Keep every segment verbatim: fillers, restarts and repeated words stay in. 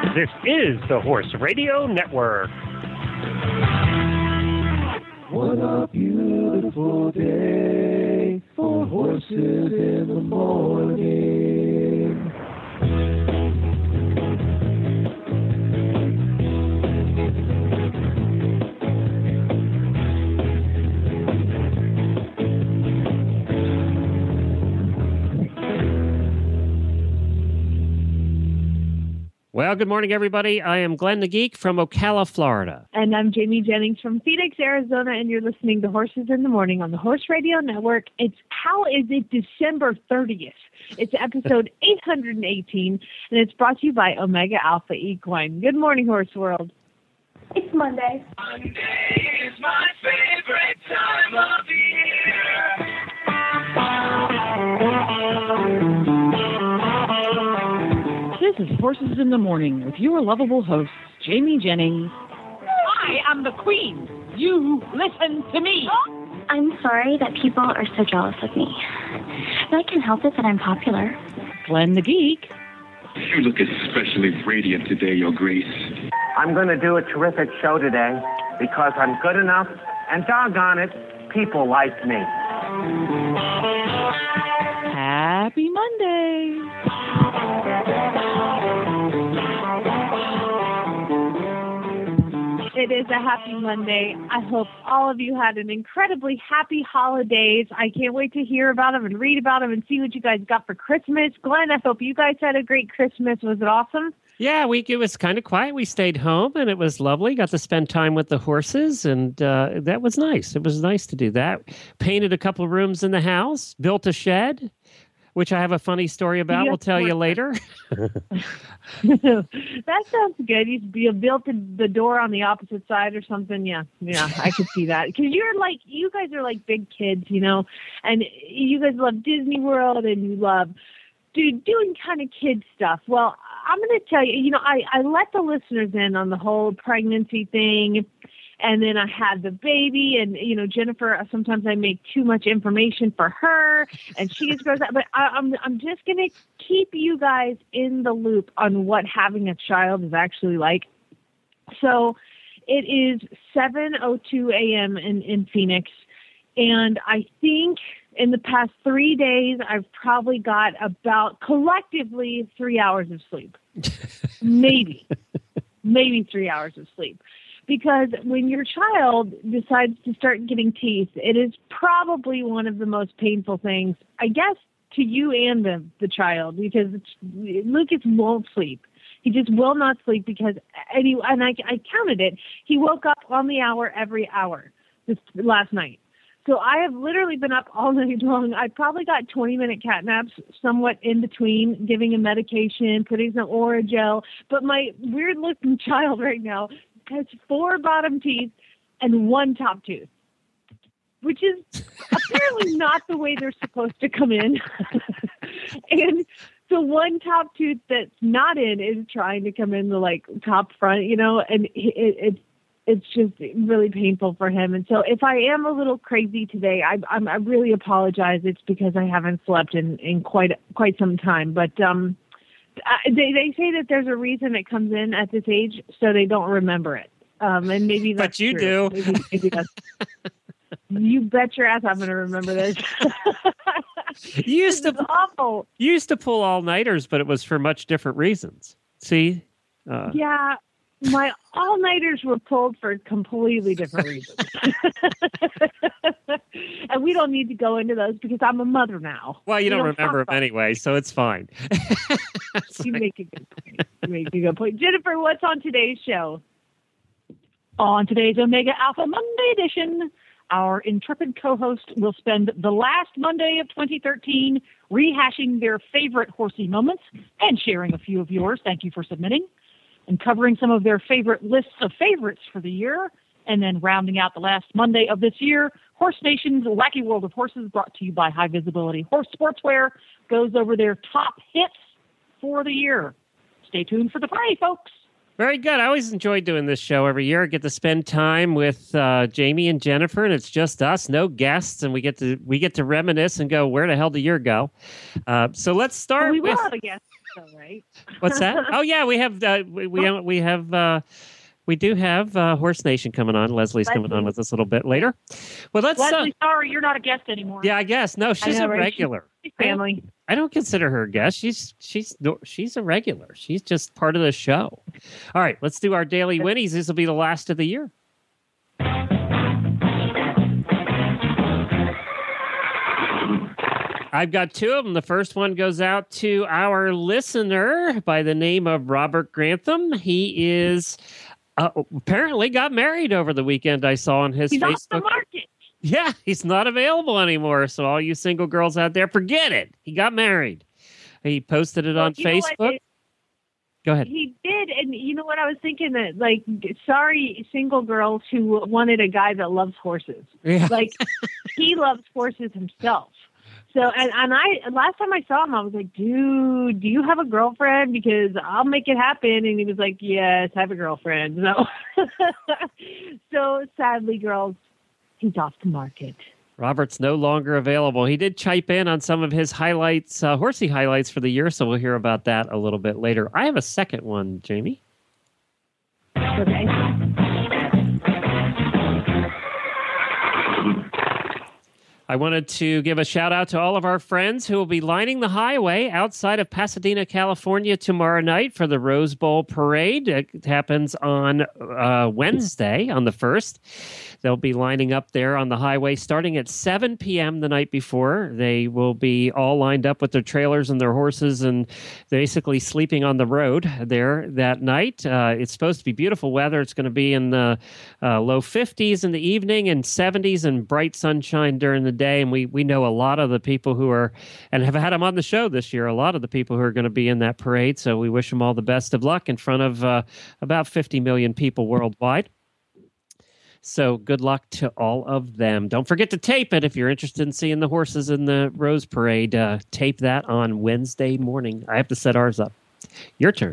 This is the Horse Radio Network. What a beautiful day for horses in the morning. Well, good morning, everybody. I am Glenn the Geek from Ocala, Florida. And I'm Jamie Jennings from Phoenix, Arizona, and you're listening to Horses in the Morning on the Horse Radio Network. It's how is it December thirtieth? It's episode eight hundred eighteen, and it's brought to you by Omega Alpha Equine. Good morning, Horse World. It's Monday. Monday is my favorite time of year. This is Horses in the Morning with your lovable hosts, Jamie Jennings. I am the queen. You listen to me. I'm sorry that people are so jealous of me. But I can't help it that I'm popular. Glenn the Geek. You look especially radiant today, Your Grace. I'm going to do a terrific show today because I'm good enough, and doggone it, people like me. Happy Monday. It is a happy Monday. I hope all of you had an incredibly happy holidays. I can't wait to hear about them and read about them and see what you guys got for Christmas. Glenn, I hope you guys had a great Christmas. Was it awesome? Yeah, we, it was kind of quiet. We stayed home, and it was lovely. Got to spend time with the horses, and uh, that was nice. It was nice to do that. Painted a couple of rooms in the house, built a shed, which I have a funny story about. We'll tell you later. That sounds good. You, you built the door on the opposite side or something. Yeah, yeah, I could see that. Because you're like, you guys are like big kids, you know, and you guys love Disney World and you love do, doing kind of kid stuff. Well, I'm going to tell you, you know, I, I let the listeners in on the whole pregnancy thing. And then I had the baby, and, you know, Jennifer, sometimes I make too much information for her, and she just goes out. But I, I'm, I'm just going to keep you guys in the loop on what having a child is actually like. So it is seven oh two a.m. in, in Phoenix, and I think in the past three days, I've probably got about collectively three hours of sleep. Maybe. Maybe three hours of sleep. Because when your child decides to start getting teeth, it is probably one of the most painful things, I guess, to you and the, the child, because Lucas won't sleep. He just will not sleep because, and, he, and I, I counted it, he woke up on the hour every hour this last night. So I have literally been up all night long. I probably got twenty-minute cat naps somewhat in between, giving him medication, putting some Orajel. But my weird-looking child right now has four bottom teeth and one top tooth, which is apparently not the way they're supposed to come in. And the one top tooth that's not in is trying to come in the like top front, you know, and it, it it's just really painful for him. And so if I am a little crazy today, I, I'm, I really apologize. It's because I haven't slept in, in quite quite some time. But um, I, they they say that there's a reason it comes in at this age, so they don't remember it. Um, and maybe that's but you true. do. Maybe, maybe that's, you bet your ass I'm going to remember this. You used to awful. You used to pull all nighters, but it was for much different reasons. See? Uh, yeah. My all-nighters were pulled for completely different reasons. And we don't need to go into those because I'm a mother now. Well, you we don't, don't remember them anyway, so it's fine. You make a good point. You make a good point. Jennifer, what's on today's show? On today's Omega Alpha Monday edition, our intrepid co-host will spend the last Monday of twenty thirteen rehashing their favorite horsey moments and sharing a few of yours. Thank you for submitting. And covering some of their favorite lists of favorites for the year. And then rounding out the last Monday of this year, Horse Nation's Wacky World of Horses, brought to you by High Visibility Horse Sportswear, goes over their top hits for the year. Stay tuned for the fray, folks. Very good. I always enjoy doing this show every year. I get to spend time with uh, Jamie and Jennifer, and it's just us, no guests, and we get to we get to reminisce and go, where the hell did the year go? Uh, so let's start well, we with... will have a guest. though, right? What's that? Oh yeah, we have uh, we we have, we have uh, we do have uh, Horse Nation coming on. Leslie's Leslie. coming on with us a little bit later. Well, let's. Leslie, Uh, sorry, you're not a guest anymore. yeah, I guess no, she's know, a right? regular. She's family. I don't consider her a guest. She's she's she's a regular. She's just part of the show. All right, let's do our daily winnies. This will be the last of the year. I've got two of them. The first one goes out to our listener by the name of Robert Grantham. He is uh, apparently got married over the weekend. I saw on his He's Facebook. off the market. Yeah, he's not available anymore. So all you single girls out there, forget it. He got married. He posted it Well, on you know what? Facebook. It- Go ahead. He did, and you know what? I was thinking that, like, sorry, single girls who wanted a guy that loves horses. Yeah. Like, he loves horses himself. So, and, and I, last time I saw him, I was like, dude, do you have a girlfriend? Because I'll make it happen. And he was like, yes, I have a girlfriend. So, so sadly, girls, he's off the market. Robert's no longer available. He did chime in on some of his highlights, uh, horsey highlights for the year, so we'll hear about that a little bit later. I have a second one, Jamie. Okay. I wanted to give a shout out to all of our friends who will be lining the highway outside of Pasadena, California tomorrow night for the Rose Bowl Parade. It happens on uh, Wednesday, on the first. They'll be lining up there on the highway starting at seven p.m. the night before. They will be all lined up with their trailers and their horses and basically sleeping on the road there that night. Uh, it's supposed to be beautiful weather. It's going to be in the uh, low fifties in the evening and seventies and bright sunshine during the day. And we, we know a lot of the people who are, and have had them on the show this year, a lot of the people who are going to be in that parade. So we wish them all the best of luck in front of uh, about fifty million people worldwide. So good luck to all of them. Don't forget to tape it if you're interested in seeing the horses in the Rose Parade. Uh, tape that on Wednesday morning. I have to set ours up. Your turn.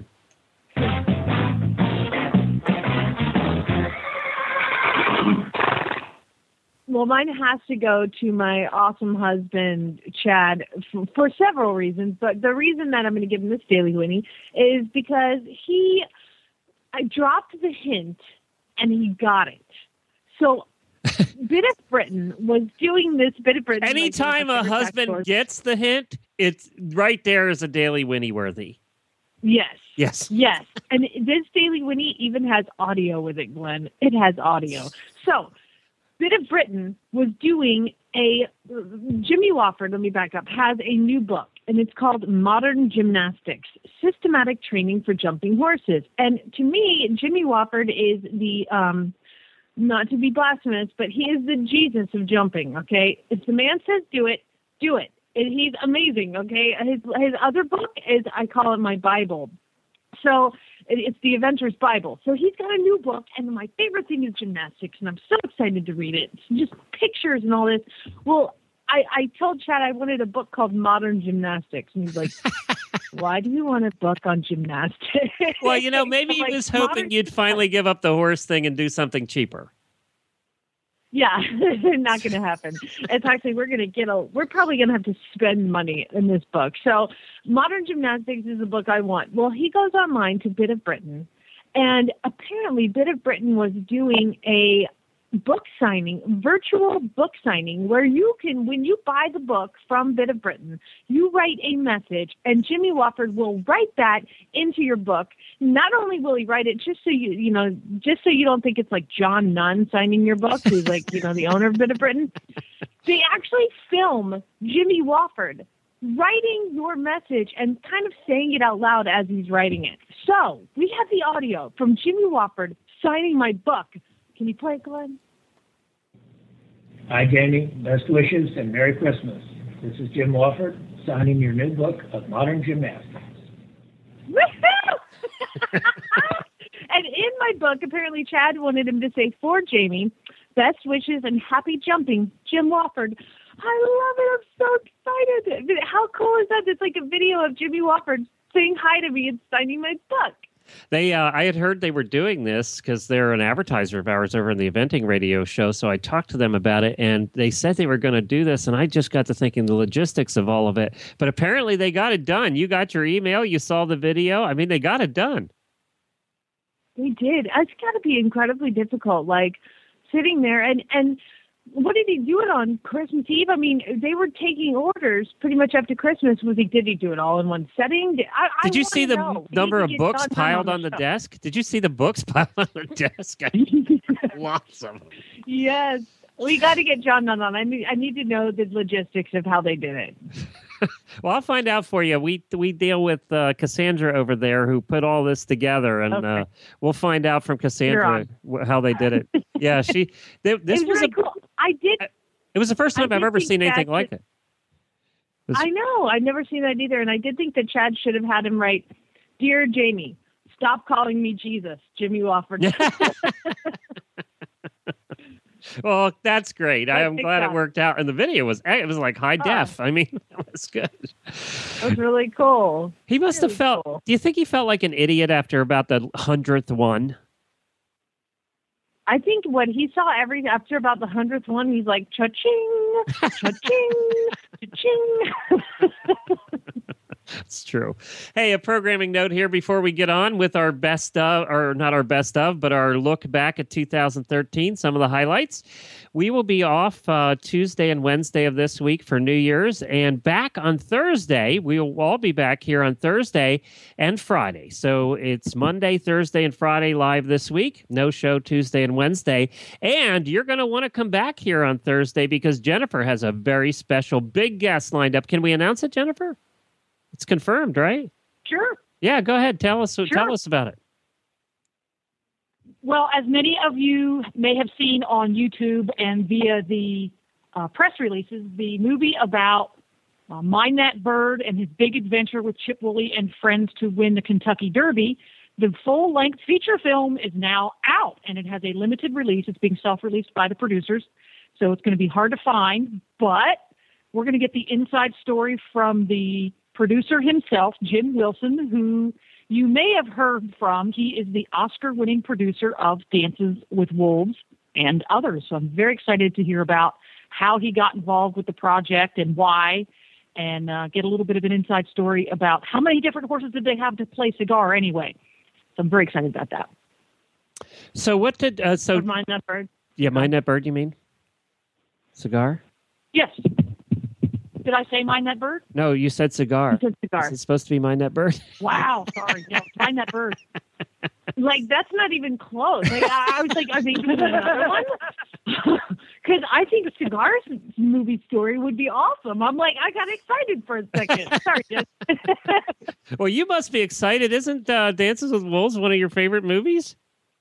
Well, mine has to go to my awesome husband, Chad, for, for several reasons. But the reason that I'm going to give him this daily Winnie is because he I dropped the hint and he got it. So Bit of Britain was doing this Bit of Britain. Anytime like, a husband gets the hint, it's right there as a daily Winnie worthy. Yes. Yes. Yes. And this daily Winnie even has audio with it, Glenn. It has audio. So Bit of Britain was doing a, Jimmy Wofford, let me back up, has a new book, and it's called Modern Gymnastics, Systematic Training for Jumping Horses. And to me, Jimmy Wofford is the, um, not to be blasphemous, but he is the Jesus of jumping, okay? If the man says do it, do it. And he's amazing, okay? His, his other book is, I call it my Bible. So it's the Adventurer's Bible. So he's got a new book, and my favorite thing is gymnastics, and I'm so excited to read it. It's just pictures and all this. Well, I, I told Chad I wanted a book called Modern Gymnastics, and he's like, why do you want a book on gymnastics? Well, you know, maybe he Like, was hoping modern- you'd finally give up the horse thing and do something cheaper. Yeah, not going to happen. It's actually, we're going to get a, we're probably going to have to spend money in this book. So Modern Gymnastics is the book I want. Well, he goes online to Bit of Britain, and apparently Bit of Britain was doing a book signing, virtual book signing, where you can, when you buy the book from Bit of Britain, you write a message, and Jimmy Wofford will write that into your book. Not only will he write it just so you, you know, just so you don't think it's like John Nunn signing your book, who's like, you know, the owner of Bit of Britain. They actually film Jimmy Wofford writing your message and kind of saying it out loud as he's writing it. So we have the audio from Jimmy Wofford signing my book. Can you play it, Glenn? Hi, Jamie. Best wishes and Merry Christmas. This is Jim Wofford signing your new book of Modern Gymnastics. Woohoo! And in my book, apparently Chad wanted him to say, for Jamie, best wishes and happy jumping, Jim Wofford. I love it. I'm so excited. How cool is that? It's like a video of Jimmy Wofford saying hi to me and signing my book. They, uh, I had heard they were doing this because they're an advertiser of ours over in the eventing radio show. So I talked to them about it, and they said they were going to do this. And I just got to thinking the logistics of all of it. But apparently they got it done. You got your email. You saw the video. I mean, they got it done. They did. It's got to be incredibly difficult, like sitting there and and. What did he do it on Christmas Eve? I mean, they were taking orders pretty much after Christmas. Was he? Did he do it all in one setting? Did, I, did I you see the know. number of get books John piled on, on the, the desk? Did you see the books piled on the desk? Lots of them. Yes, we got to get John Nunn on. I need, I need to know the logistics of how they did it. Well, I'll find out for you. We we deal with uh, Cassandra over there who put all this together, and Okay. uh, we'll find out from Cassandra wh- how they did it. Yeah, she. They, this it was was, really a. cool. I did. It was the first time I I've did ever think seen anything that like should- it. It was- I know. I've never seen that either, and I did think that Chad should have had him write, "Dear Jamie, stop calling me Jesus." Jimmy Wofford. Well, that's great. I am Perfect glad it shot. worked out, and the video was it was like high def. I mean, it was good. That was really cool. He must Really have felt. cool. Do you think he felt like an idiot after about the hundredth one? I think when he saw every after about the hundredth one, he's like cha-ching, cha-ching, cha-ching. It's true. Hey, a programming note here before we get on with our best of, or not our best of, but our look back at two thousand thirteen, some of the highlights. We will be off uh, Tuesday and Wednesday of this week for New Year's, and back on Thursday. We will all be back here on Thursday and Friday. So it's Monday, Thursday, and Friday live this week. No show Tuesday and Wednesday. And you're going to want to come back here on Thursday because Jennifer has a very special big guest lined up. Can we announce it, Jennifer? It's confirmed, right? Sure. Yeah, go ahead. Tell us. Sure. Tell us about it. Well, as many of you may have seen on YouTube and via the uh, press releases, the movie about uh, Mind That Bird and his big adventure with Chip Woolley and friends to win the Kentucky Derby, the full-length feature film is now out, and it has a limited release. It's being self-released by the producers, so it's going to be hard to find, but we're going to get the inside story from the producer himself, Jim Wilson, who you may have heard from. He is the Oscar-winning producer of Dances with Wolves and others. So I'm very excited to hear about how he got involved with the project and why, and uh, get a little bit of an inside story about how many different horses did they have to play Cigar anyway. So I'm very excited about that. So what did uh, so Mind That Bird. Yeah, Mind That Bird. You mean Cigar? Yes. Did I say Mind That Bird? No, you said Cigar. He said Cigar. Is it supposed to be Mind That Bird? Wow, sorry. No, Mind That Bird. Like, that's not even close. Like, I, I was like, are they doing another one? Because I think Cigar's movie story would be awesome. I'm like, I got excited for a second. Sorry, Jess. Well, you must be excited. Isn't uh, Dances with Wolves one of your favorite movies?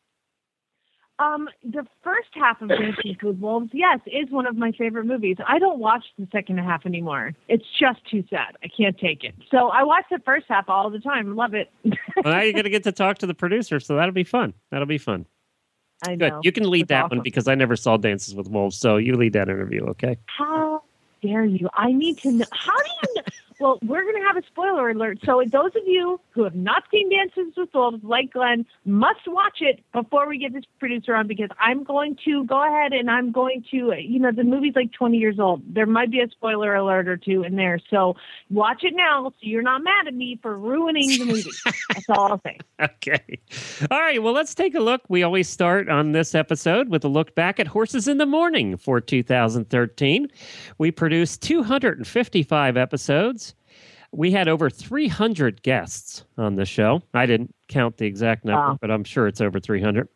Um, the first half of Dances with Wolves, yes, is one of my favorite movies. I don't watch the second half anymore. It's just too sad. I can't take it. So I watch the first half all the time. Love it. Well, now you're going to get to talk to the producer, so that'll be fun. That'll be fun. I Good. know. You can lead It's that awesome. one because I never saw Dances with Wolves, so you lead that interview, okay? How dare you? I need to know. How do you know? Well, we're going to have a spoiler alert. So those of you who have not seen Dances with Wolves, like Glenn, must watch it before we get this producer on, because I'm going to go ahead and I'm going to, you know, the movie's like twenty years old. There might be a spoiler alert or two in there. So watch it now so you're not mad at me for ruining the movie. That's all I'll say. Okay. All right. Well, let's take a look. We always start on this episode with a look back at Horses in the Morning for two thousand thirteen. We produced two hundred fifty-five episodes. We had over three hundred guests on the show. I didn't count the exact number, Wow. but I'm sure it's over three hundred.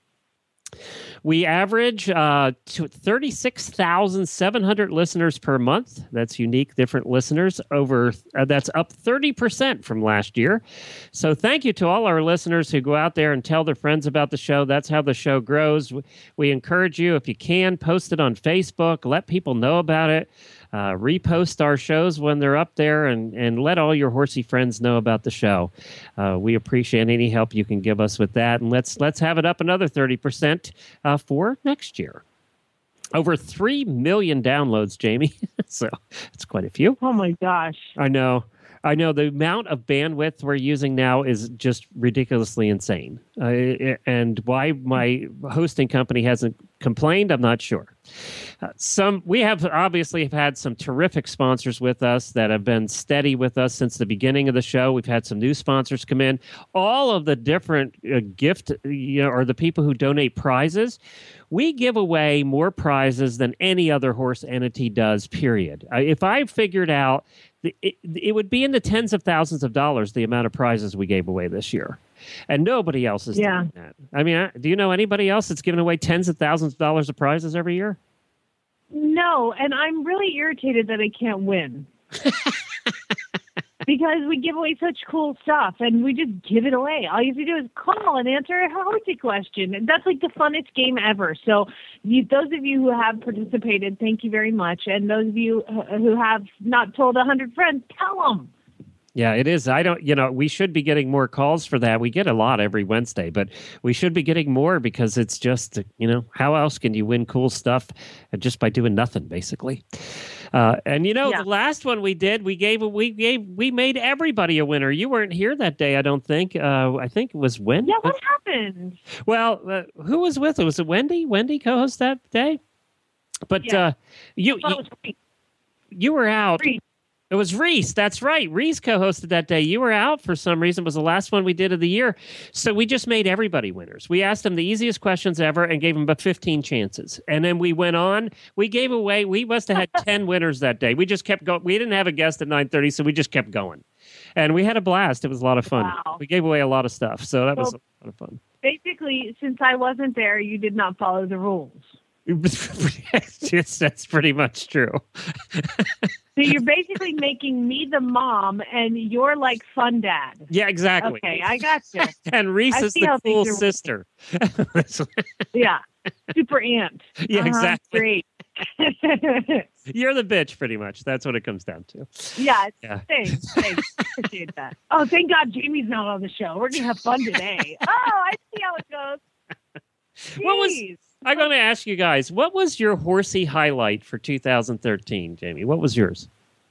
We average uh, to thirty-six thousand seven hundred listeners per month. That's unique, different listeners. Over uh, that's up thirty percent from last year. So thank you to all our listeners who go out there and tell their friends about the show. That's how the show grows. We, we encourage you, if you can, post it on Facebook. Let people know about it. Uh, repost our shows when they're up there, and, and let all your horsey friends know about the show. Uh, we appreciate any help you can give us with that. And let's let's have it up another thirty percent uh, for next year. Over three million downloads, Jamie. So it's quite a few. Oh, my gosh. I know. I know the amount of bandwidth we're using now is just ridiculously insane. Uh, and why my hosting company hasn't complained, I'm not sure. Uh, some we have obviously have had some terrific sponsors with us that have been steady with us since the beginning of the show. We've had some new sponsors come in. All of the different uh, gift, you know, or the people who donate prizes. We give away more prizes than any other horse entity does, period. Uh, if I figured out, the, it, it would be in the tens of thousands of dollars, the amount of prizes we gave away this year. And nobody else is Yeah. doing that. I mean, I, do you know anybody else that's giving away tens of thousands of dollars of prizes every year? No, and I'm really irritated that I can't win. Because we give away such cool stuff, and we just give it away. All you have to do is call and answer a horsey question. And that's like the funnest game ever. So you, those of you who have participated, thank you very much. And those of you who have not told a hundred friends, tell them. Yeah, it is. I don't, you know, we should be getting more calls for that. We get a lot every Wednesday, but we should be getting more because it's just, you know, how else can you win cool stuff just by doing nothing, basically? Uh, and you know, Yeah. the last one we did, we gave, we gave, we made everybody a winner. You weren't here that day, I don't think. Uh, I think it was Wendy. Yeah, what happened? Well, uh, who was with it? Was it Wendy? Wendy co-host that day? But Yeah. uh, you, Oh, you it was Reese. you were out. Reese. It was Reese. That's right. Reese co-hosted that day. You were out for some reason. It was the last one we did of the year. So we just made everybody winners. We asked them the easiest questions ever and gave them about fifteen chances. And then we went on. We gave away, we must have had ten winners that day. We just kept going. We didn't have a guest at nine thirty, so we just kept going. And we had a blast. It was a lot of fun. Wow. We gave away a lot of stuff. So that was Well, a lot of fun. Basically, since I wasn't there, you did not follow the rules. Yes, that's pretty much true. So you're basically making me the mom, and you're like fun dad. Yeah, exactly. Okay, I got you. And Reese I is see the how cool things are sister. Yeah, super aunt. Yeah, Uh-huh, exactly. Great. You're the bitch, pretty much. That's what it comes down to. Yeah, Yeah. thanks. Thanks. Appreciate that. Oh, thank God Jamie's not on the show. We're going to have fun today. Oh, I see how it goes. What was- Jeez. I'm going to ask you guys, what was your horsey highlight for two thousand thirteen, Jamie? What was yours?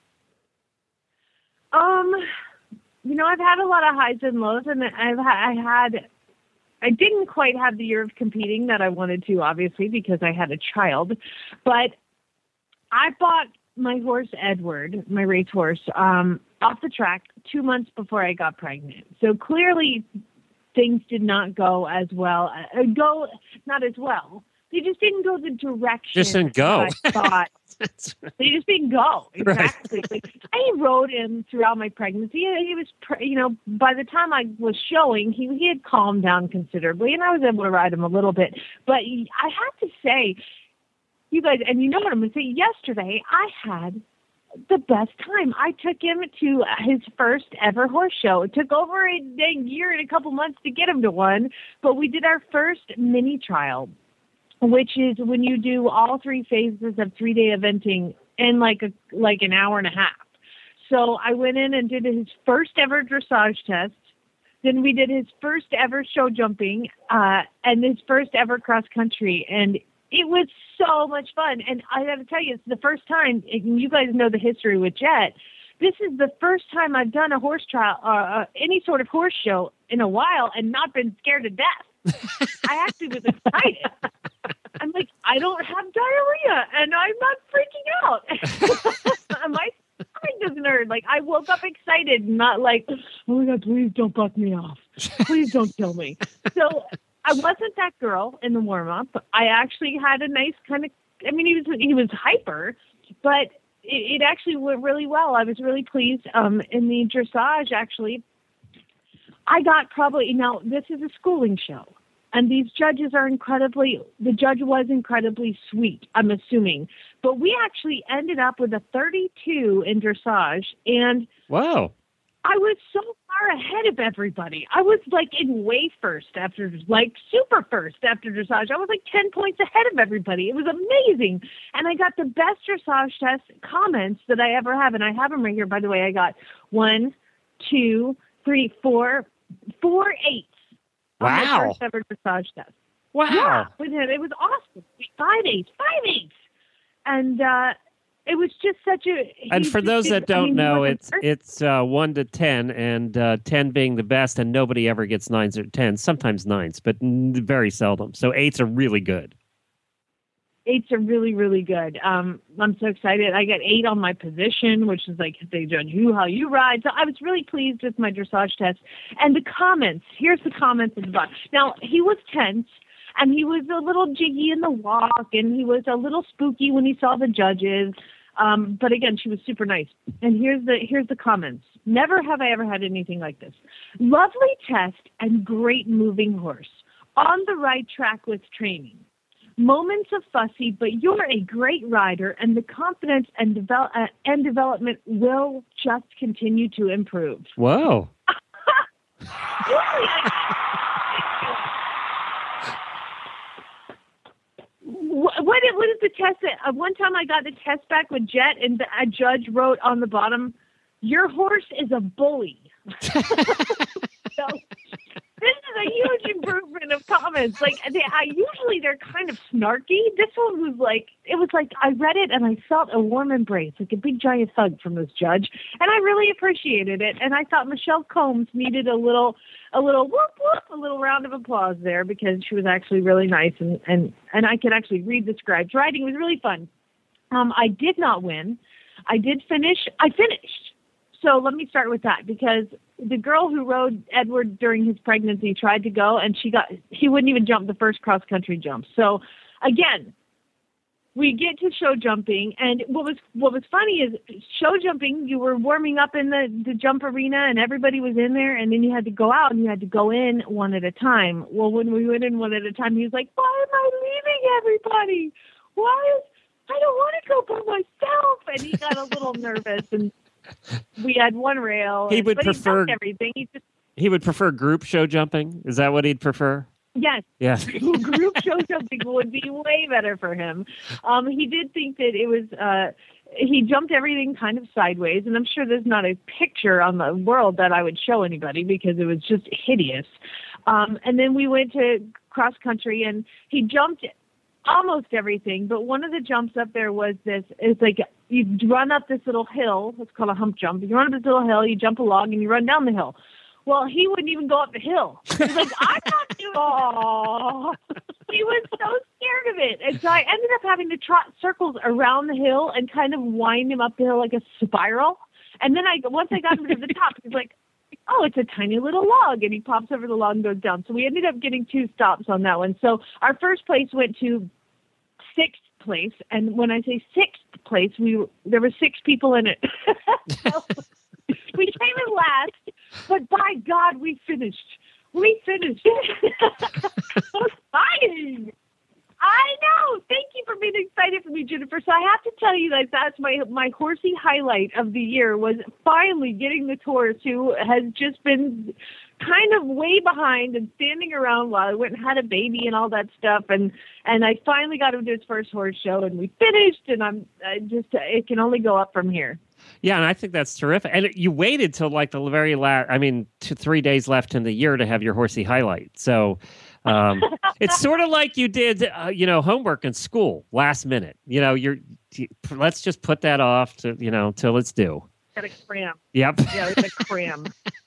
Um, you know, I've had a lot of highs and lows, and I've ha- I had, I didn't quite have the year of competing that I wanted to, obviously, because I had a child, but I bought my horse Edward, my race horse, um, off the track two months before I got pregnant. So clearly, things did not go as well. Uh, go not as well. They just didn't go the direction. Just didn't go. that I thought. They just didn't go. Right. Exactly. Like, I rode him throughout my pregnancy. He was, pr- you know, by the time I was showing, he he had calmed down considerably, and I was able to ride him a little bit. But he- I have to say, you guys, and you know what I'm going to say. Yesterday, I had the best time. I took him to his first ever horse show. It took over a dang year and a couple months to get him to one, but we did our first mini trial, which is when you do all three phases of three-day eventing in like a like an hour and a half. So I went in and did his first ever dressage test. Then we did his first ever show jumping uh, and his first ever cross country, and it was so much fun. And I got to tell you, it's the first time, and you guys know the history with Jet, this is the first time I've done a horse trial, uh, uh, any sort of horse show in a while, and not been scared to death. I actually was excited. I'm like, I don't have diarrhea, and I'm not freaking out. My stomach doesn't hurt. Like, I woke up excited, not like, oh my God, please don't buck me off. Please don't kill me. So I wasn't that girl in the warm-up. I actually had a nice kind of, I mean, he was he was hyper, but it, it actually went really well. I was really pleased. Um, in the dressage, actually, I got probably, now this is a schooling show, and these judges are incredibly, the judge was incredibly sweet, I'm assuming. But we actually ended up with a thirty-two in dressage, and Wow. I was so far ahead of everybody. I was like in way first after, like super first after dressage. I was like ten points ahead of everybody. It was amazing. And I got the best dressage test comments that I ever have. And I have them right here. By the way, I got one, two, three, four, four eights. On my Wow. first ever dressage test. Wow. Yeah, with him. It was awesome. Five eights, five eights. And, uh, it was just such a. And he for just those did- that don't I mean, he know, wasn't it's perfect. it's uh, one to ten, and uh, ten being the best, and nobody ever gets nines or tens. Sometimes nines, but n- very seldom. So eights are really good. Eights are really, really good. Um, I'm so excited. I got eight on my position, which is like they judge you how you ride. So I was really pleased with my dressage test. And the comments, here's the comments of the book. Now, he was tense, and he was a little jiggy in the walk, and he was a little spooky when he saw the judges. Um, but again, she was super nice. And here's the here's the comments. Never have I ever had anything like this. Lovely test and great moving horse. On the right track with training. Moments of fussy, but you're a great rider, and the confidence and, develop, uh, and development will just continue to improve. Whoa. Really? What, what is what is the test? That, uh, one time I got the test back with Jet, and the, a judge wrote on the bottom, "Your horse is a bully." So this is a huge improvement of comments. Like they, I usually they're kind of snarky. This one was like it was like I read it and I felt a warm embrace, like a big giant hug from this judge, and I really appreciated it. And I thought Michelle Combs needed a little, a little whoop whoop, a little round of applause there because she was actually really nice and and and I could actually read the scribes. Writing was really fun. Um, I did not win. I did finish. I finished. So let me start with that because the girl who rode Edward during his pregnancy tried to go and she got, he wouldn't even jump the first cross country jump. So again, we get to show jumping. And what was, what was funny is show jumping, you were warming up in the, the jump arena and everybody was in there. And then you had to go out and you had to go in one at a time. Well, when we went in one at a time, he was like, why am I leaving everybody? Why is, I don't want to go by myself. And he got a little nervous and, we had one rail. He would but prefer he everything. He just he would prefer group show jumping. Is that what he'd prefer? yes, Yes. group show jumping would be way better for him. Um, he did think that it was. Uh, he jumped everything kind of sideways, and I'm sure there's not a picture on the world that I would show anybody because it was just hideous. Um, and then we went to cross country, and he jumped almost everything, but one of the jumps up there was this, it's like you run up this little hill, it's called a hump jump. You run up this little hill, you jump along, and you run down the hill. Well, he wouldn't even go up the hill. He's like, I'm not doing oh. He was so scared of it. And so I ended up having to trot circles around the hill and kind of wind him up the hill like a spiral. And then I, once I got him to the top, he's like, oh, it's a tiny little log. And he pops over the log and goes down. So we ended up getting two stops on that one. So our first place went to sixth place. And when I say sixth place, we there were six people in it. So we came in last, but by God, we finished. We finished. So exciting. I know. Thank you for being excited for me, Jennifer. So I have to tell you that that's my my horsey highlight of the year was finally getting this horse who has just been kind of way behind and standing around while I went and had a baby and all that stuff. And, and I finally got him to his first horse show and we finished and I'm I just, it can only go up from here. Yeah, and I think that's terrific. And you waited till like the very last, I mean, two, three days left in the year to have your horsey highlight. So um, it's sort of like you did, uh, you know, homework in school last minute. You know, you're, you, let's just put that off to, you know, till it's due. Got a cram. Yep. Yeah, it's a cram.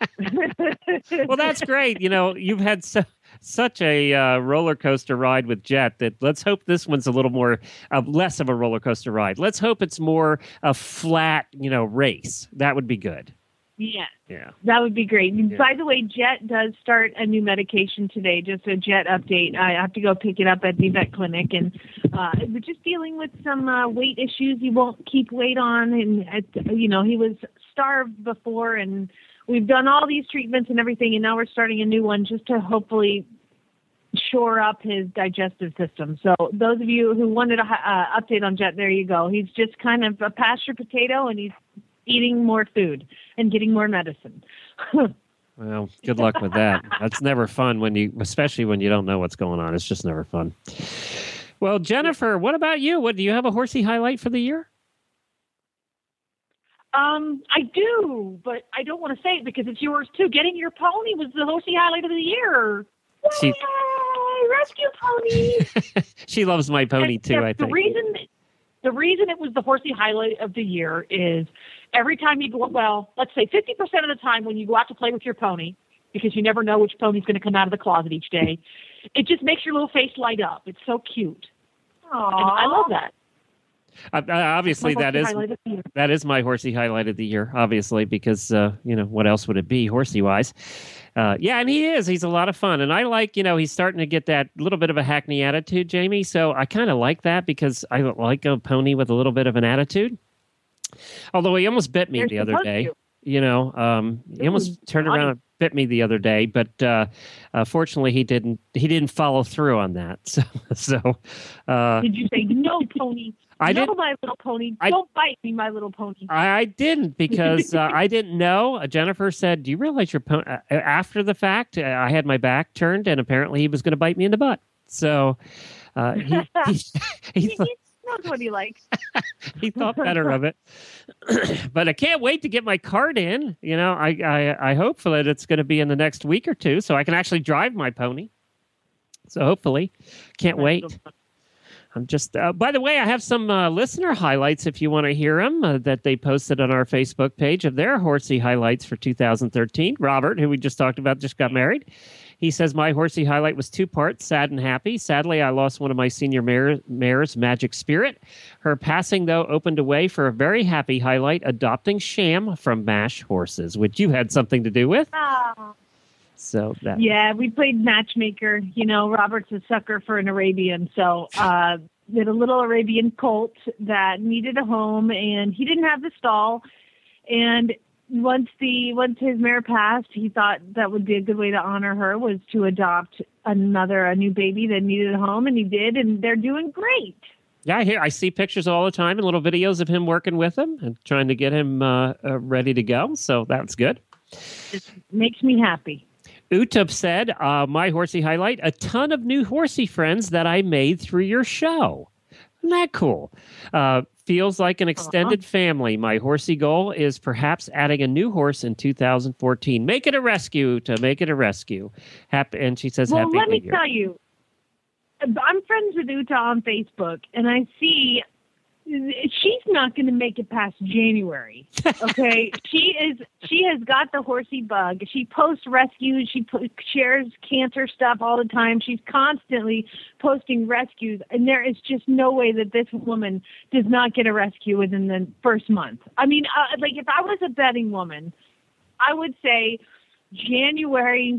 Well, that's great. You know, you've had so, such a uh, roller coaster ride with Jet that let's hope this one's a little more, uh, less of a roller coaster ride. Let's hope it's more a flat, you know, race. That would be good. Yeah. Yeah. That would be great. Yeah. By the way, Jet does start a new medication today, just a Jet update. I have to go pick it up at the vet clinic. And uh, we're just dealing with some uh, weight issues. He won't keep weight on. And, uh, you know, he was starved before. And we've done all these treatments and everything. And now we're starting a new one just to hopefully shore up his digestive system. So those of you who wanted an uh, update on Jet, there you go. He's just kind of a pasture potato, and he's eating more food and getting more medicine. Well, good luck with that. That's never fun when you, especially when you don't know what's going on. It's just never fun. Well, Jennifer, what about you? What do you have a horsey highlight for the year? Um, I do, but I don't want to say it because it's yours too. Getting your pony was the horsey highlight of the year. She, Yay, rescue pony. she loves my pony And, too, yeah, I the think. reason The reason it was the horsey highlight of the year is every time you go, well, let's say fifty percent of the time when you go out to play with your pony, because you never know which pony's going to come out of the closet each day, it just makes your little face light up. It's so cute. Aww. And I love that. Uh, obviously, that is that is my horsey highlight of the year. Obviously, because uh, you know what else would it be horsey wise? Uh, yeah, and he is. He's a lot of fun, and I like you know he's starting to get that little bit of a hackney attitude, Jamie. So I kind of like that because I like a pony with a little bit of an attitude. Although he almost bit me They're the other supposed day. to. You know, um, he almost turned around and bit me the other day, but uh, uh, fortunately he didn't. He didn't follow through on that. So, so uh, Did you say no, pony? I no, didn't- my little pony. I- Don't bite me, my little pony. I, I didn't because uh, I didn't know. Uh, Jennifer said, "Do you realize your pony?" Uh, after the fact, uh, I had my back turned, and apparently he was going to bite me in the butt. So uh, he he, he, He thought, knows what he likes. he thought better of it. But I can't wait to get my card in. You know, I I, I hope that it's going to be in the next week or two, so I can actually drive my pony. So hopefully, can't wait. I'm just, uh, by the way, I have some uh, listener highlights if you want to hear them uh, that they posted on our Facebook page of their horsey highlights for two thousand thirteen. Robert, who we just talked about, just got married. He says, my horsey highlight was two parts, sad and happy. Sadly, I lost one of my senior mare, mares, Magic Spirit. Her passing, though, opened a way for a very happy highlight, adopting Sham from MASH Horses, which you had something to do with. Oh. So that Yeah, we played matchmaker. You know, Robert's a sucker for an Arabian. So uh, we had a little Arabian colt that needed a home, and he didn't have the stall. And once the once his mare passed, he thought that would be a good way to honor her was to adopt another, a new baby that needed a home, and he did, and they're doing great. Yeah, I hear. I see pictures all the time and little videos of him working with him and trying to get him uh, uh, ready to go. So that's good. It makes me happy. Utub said, uh, my horsey highlight, a ton of new horsey friends that I made through your show. Isn't that cool? Uh, feels like an extended uh-huh. family. My horsey goal is perhaps adding a new horse in two thousand fourteen. Make it a rescue, to make it a rescue. Happy, and she says, well, happy let New me Year. tell you, I'm friends with Uta on Facebook, and I see she's not going to make it past January. Okay, she is. She has got the horsey bug. She posts rescues. She po- shares cancer stuff all the time. She's constantly posting rescues, and there is just no way that this woman does not get a rescue within the first month. I mean, uh, like if I was a betting woman, I would say January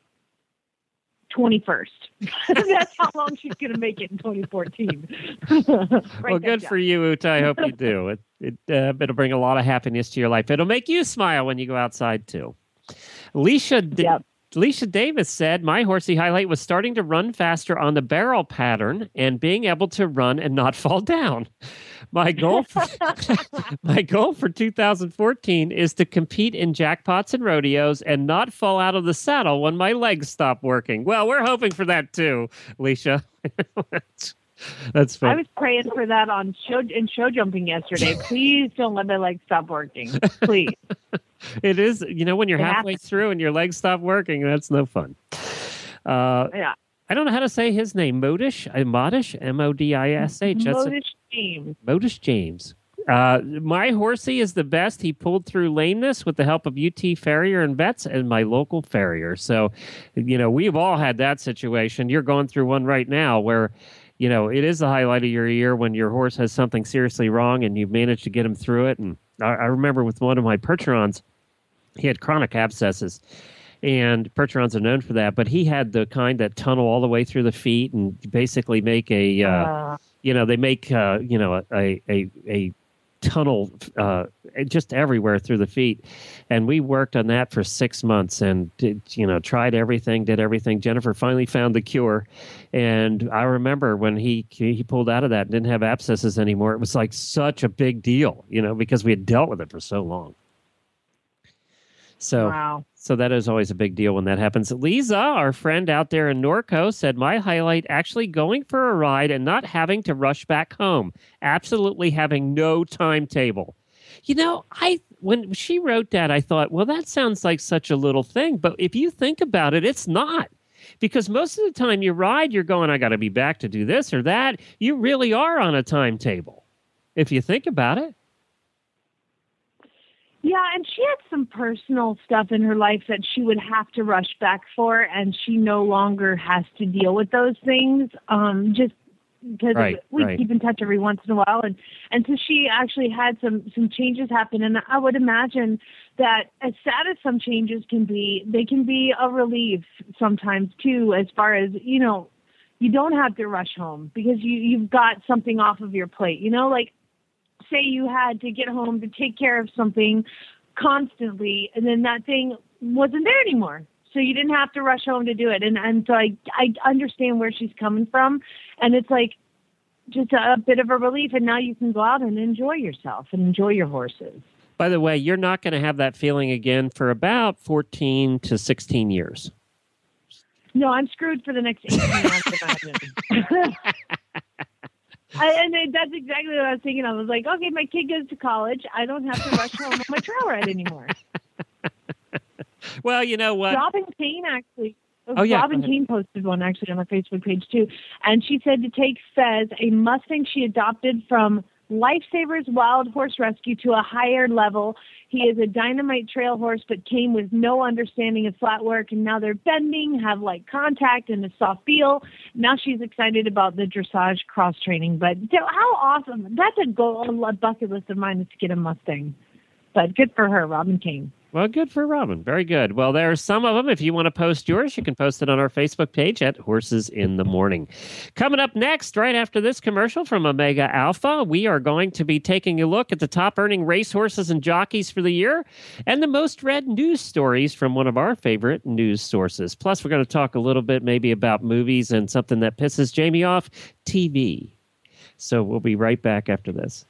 twenty-first. That's how long she's going to make it in twenty fourteen. Well, good for you, Uta. I hope you do. It, it, uh, it'll bring a lot of happiness to your life. It'll make you smile when you go outside, too. Alicia, D- yep. Alicia Davis said, my horsey highlight was starting to run faster on the barrel pattern and being able to run and not fall down. My goal for, my goal for two thousand fourteen is to compete in jackpots and rodeos and not fall out of the saddle when my legs stop working. Well, we're hoping for that too, Alicia. that's, that's fun. I was praying for that on show in show jumping yesterday. Please don't let my legs stop working. Please. It is, you know, when you're It halfway happens. through and your legs stop working, that's no fun. Uh, Yeah. I don't know how to say his name. Modish, uh, Modish, M O D I S H. That's a- Modish James. Modus James. Uh, my horsey is the best. He pulled through lameness with the help of U T Farrier and vets and my local farrier. So, you know, we've all had that situation. You're going through one right now where, you know, it is the highlight of your year when your horse has something seriously wrong and you've managed to get him through it. And I, I remember with one of my Percherons, he had chronic abscesses. And Percherons are known for that, but he had the kind that tunnel all the way through the feet and basically make a, uh, uh. you know, they make, uh, you know, a a a tunnel uh, just everywhere through the feet. And we worked on that for six months and, did, you know, tried everything, did everything. Jennifer finally found the cure. And I remember when he he pulled out of that and didn't have abscesses anymore, it was like such a big deal, you know, because we had dealt with it for so long. So, wow. So that is always a big deal when that happens. Lisa, our friend out there in Norco, said, my highlight, actually going for a ride and not having to rush back home. Absolutely having no timetable. You know, I when she wrote that, I thought, well, that sounds like such a little thing. But if you think about it, it's not. Because most of the time you ride, you're going, I got to be back to do this or that. You really are on a timetable. if you think about it. Yeah, and she had some personal stuff in her life that she would have to rush back for, and she no longer has to deal with those things. Um, just because right, we right. keep in touch every once in a while, and and so she actually had some some changes happen, and I would imagine that as sad as some changes can be, they can be a relief sometimes too. As far as, you know, you don't have to rush home because you you've got something off of your plate. You know, like, say you had to get home to take care of something constantly, and then that thing wasn't there anymore. So you didn't have to rush home to do it. And and so I, I understand where she's coming from. And it's like just a, a bit of a relief. And now you can go out and enjoy yourself and enjoy your horses. By the way, you're not going to have that feeling again for about fourteen to sixteen years. No, I'm screwed for the next eighteen months. I, and it, that's exactly what I was thinking. I was like, okay, my kid goes to college. I don't have to rush home on my trail ride anymore. Well, you know what? Robin Kane actually. Oh, yeah, Robin Kane posted one actually on her Facebook page too, and she said to take Fez, a Mustang she adopted from Lifesavers Wild Horse Rescue, to a higher level. He is a dynamite trail horse, but came with no understanding of flat work, and now they're bending, have light contact, and a soft feel. Now she's excited about the dressage cross training. But how awesome! That's a goal, a bucket list of mine, is to get a Mustang. But good for her, Robin Kane. Well, good for Robin. Very good. Well, there are some of them. If you want to post yours, you can post it on our Facebook page at Horses in the Morning. Coming up next, right after this commercial from Omega Alpha, we are going to be taking a look at the top earning racehorses and jockeys for the year and the most read news stories from one of our favorite news sources. Plus, we're going to talk a little bit maybe about movies and something that pisses Jamie off, T V. So we'll be right back after this.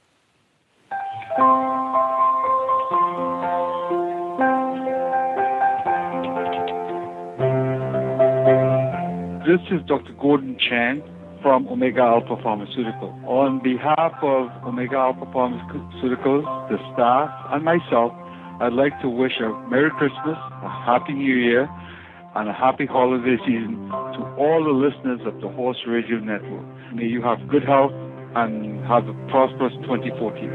This is Doctor Gordon Chan from Omega Alpha Pharmaceutical. On behalf of Omega Alpha Pharmaceuticals, the staff, and myself, I'd like to wish a Merry Christmas, a Happy New Year, and a happy holiday season to all the listeners of the Horse Radio Network. May you have good health and have a prosperous twenty fourteen.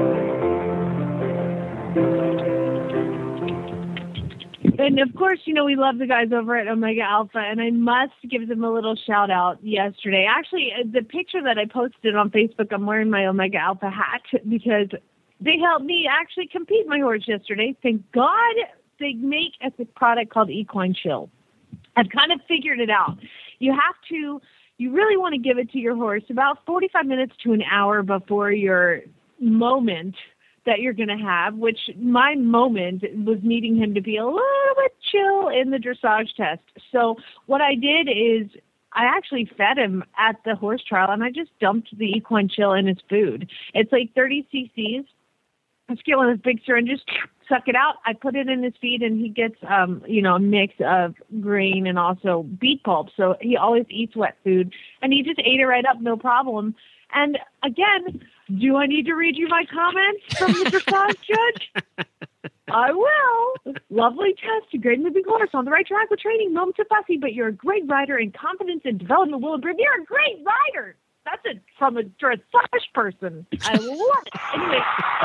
And of course, you know, we love the guys over at Omega Alpha, and I must give them a little shout out yesterday. Actually, the picture that I posted on Facebook, I'm wearing my Omega Alpha hat because they helped me actually compete my horse yesterday. Thank God they make a product called Equine Chill. I've kind of figured it out. You have to, you really want to give it to your horse about forty-five minutes to an hour before your moment that you're going to have, which my moment was needing him to be a little bit chill in the dressage test. So what I did is I actually fed him at the horse trial, and I just dumped the Equine Chill in his food. It's like thirty cc's. I just get one of those big syringes, suck it out. I put it in his feed, and he gets, um, you know, a mix of grain and also beet pulp. So he always eats wet food, and he just ate it right up, no problem. And again, do I need to read you my comments from the dressage judge? I will. Lovely test. A great moving horse on the right track with training. No too fussy, but you're a great rider, and confidence and development will improve. You're a great rider. That's it from a dressage person. I love it. Anyway.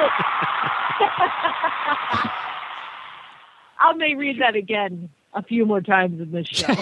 I may read that again a few more times in this show.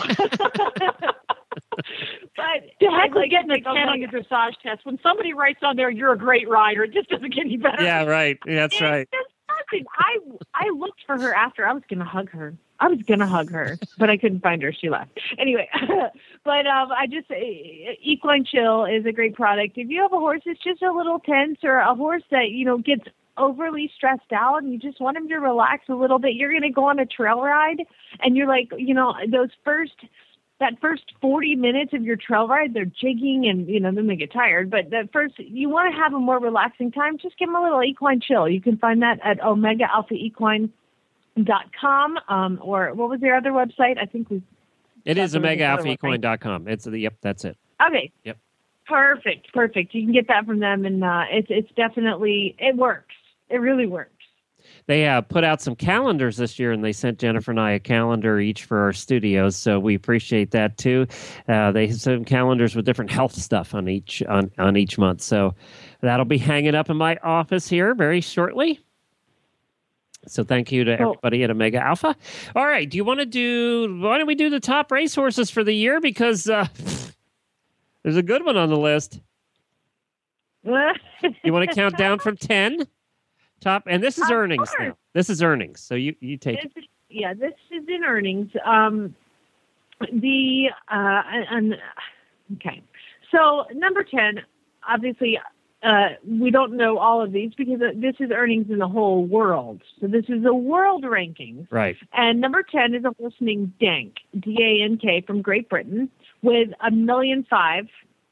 But the heck like, with getting a ten on the dressage test. When somebody writes on there, you're a great rider, it just doesn't get any better. Yeah, right. That's it, right. Nothing. I I looked for her after. I was going to hug her. I was going to hug her, but I couldn't find her. She left. Anyway, but um, I just, Equine Chill is a great product. If you have a horse that's just a little tense, or a horse that, you know, gets overly stressed out and you just want him to relax a little bit, you're going to go on a trail ride and you're like, you know, those first, that first forty minutes of your trail ride, they're jigging and, you know, then they get tired. But the first, you want to have a more relaxing time, just give them a little Equine Chill. You can find that at omega alpha equine dot com, um, or what was their other website? I think we. It is omega alpha equine dot com. It's the, yep, that's it. Okay. Yep. Perfect. Perfect. You can get that from them, and uh, it's it's definitely, it works. It really works. They uh, put out some calendars this year, and they sent Jennifer and I a calendar each for our studios, so we appreciate that too. Uh, they sent calendars with different health stuff on each on, on each month. So That'll be hanging up in my office here very shortly. So thank you to everybody at Omega Alpha. All right. Do you want to do, why don't we do the top racehorses for the year? Because uh, there's a good one on the list. You want to count down from ten? Top, and this is Of earnings course. now. This is earnings. So you, you take This it. is, yeah, this is in earnings. Um, the uh, and okay, so number ten. Obviously, uh, we don't know all of these because this is earnings in the whole world. So this is the world rankings. Right. And number ten is a horse named Dank, D A N K, from Great Britain, with a million five.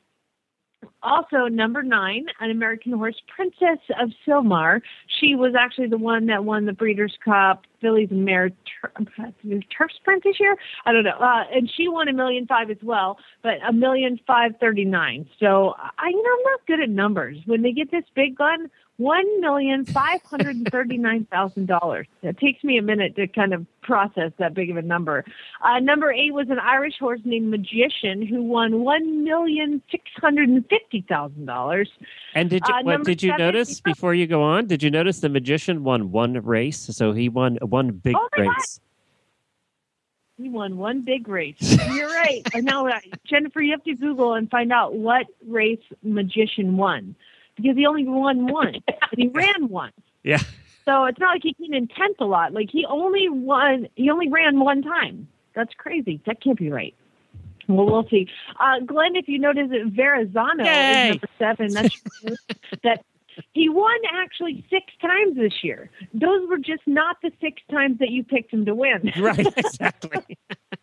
Also, number nine, an American horse, Princess of Silmar. She was actually the one that won the Breeders' Cup, Fillies and Mare Tur- Turf Sprint this year. I don't know. Uh, and she won a million five as well, but a million five thirty nine. So I, you know, I'm not good at numbers. When they get this big gun, one million five hundred thirty nine thousand dollars. It takes me a minute to kind of process that big of a number. Uh, number eight was an Irish horse named Magician who won one million six hundred fifty thousand dollars. And did you, Uh, what, number did you seven, notice before you go on? Did you notice the Magician won one race? So he won one big Oh my God. race. He won one big race. You're right. I know, uh, Jennifer, you have to Google and find out what race Magician won. Because he only won one. And he ran one. Yeah. So it's not like he came in tenth a lot. Like he only won, he only ran one time. That's crazy. That can't be right. Well, we'll see. Uh, Glenn, if you notice that Verrazano Yay. is number seven, that's that he won actually six times this year. Those were just not the six times that you picked him to win. Right, exactly.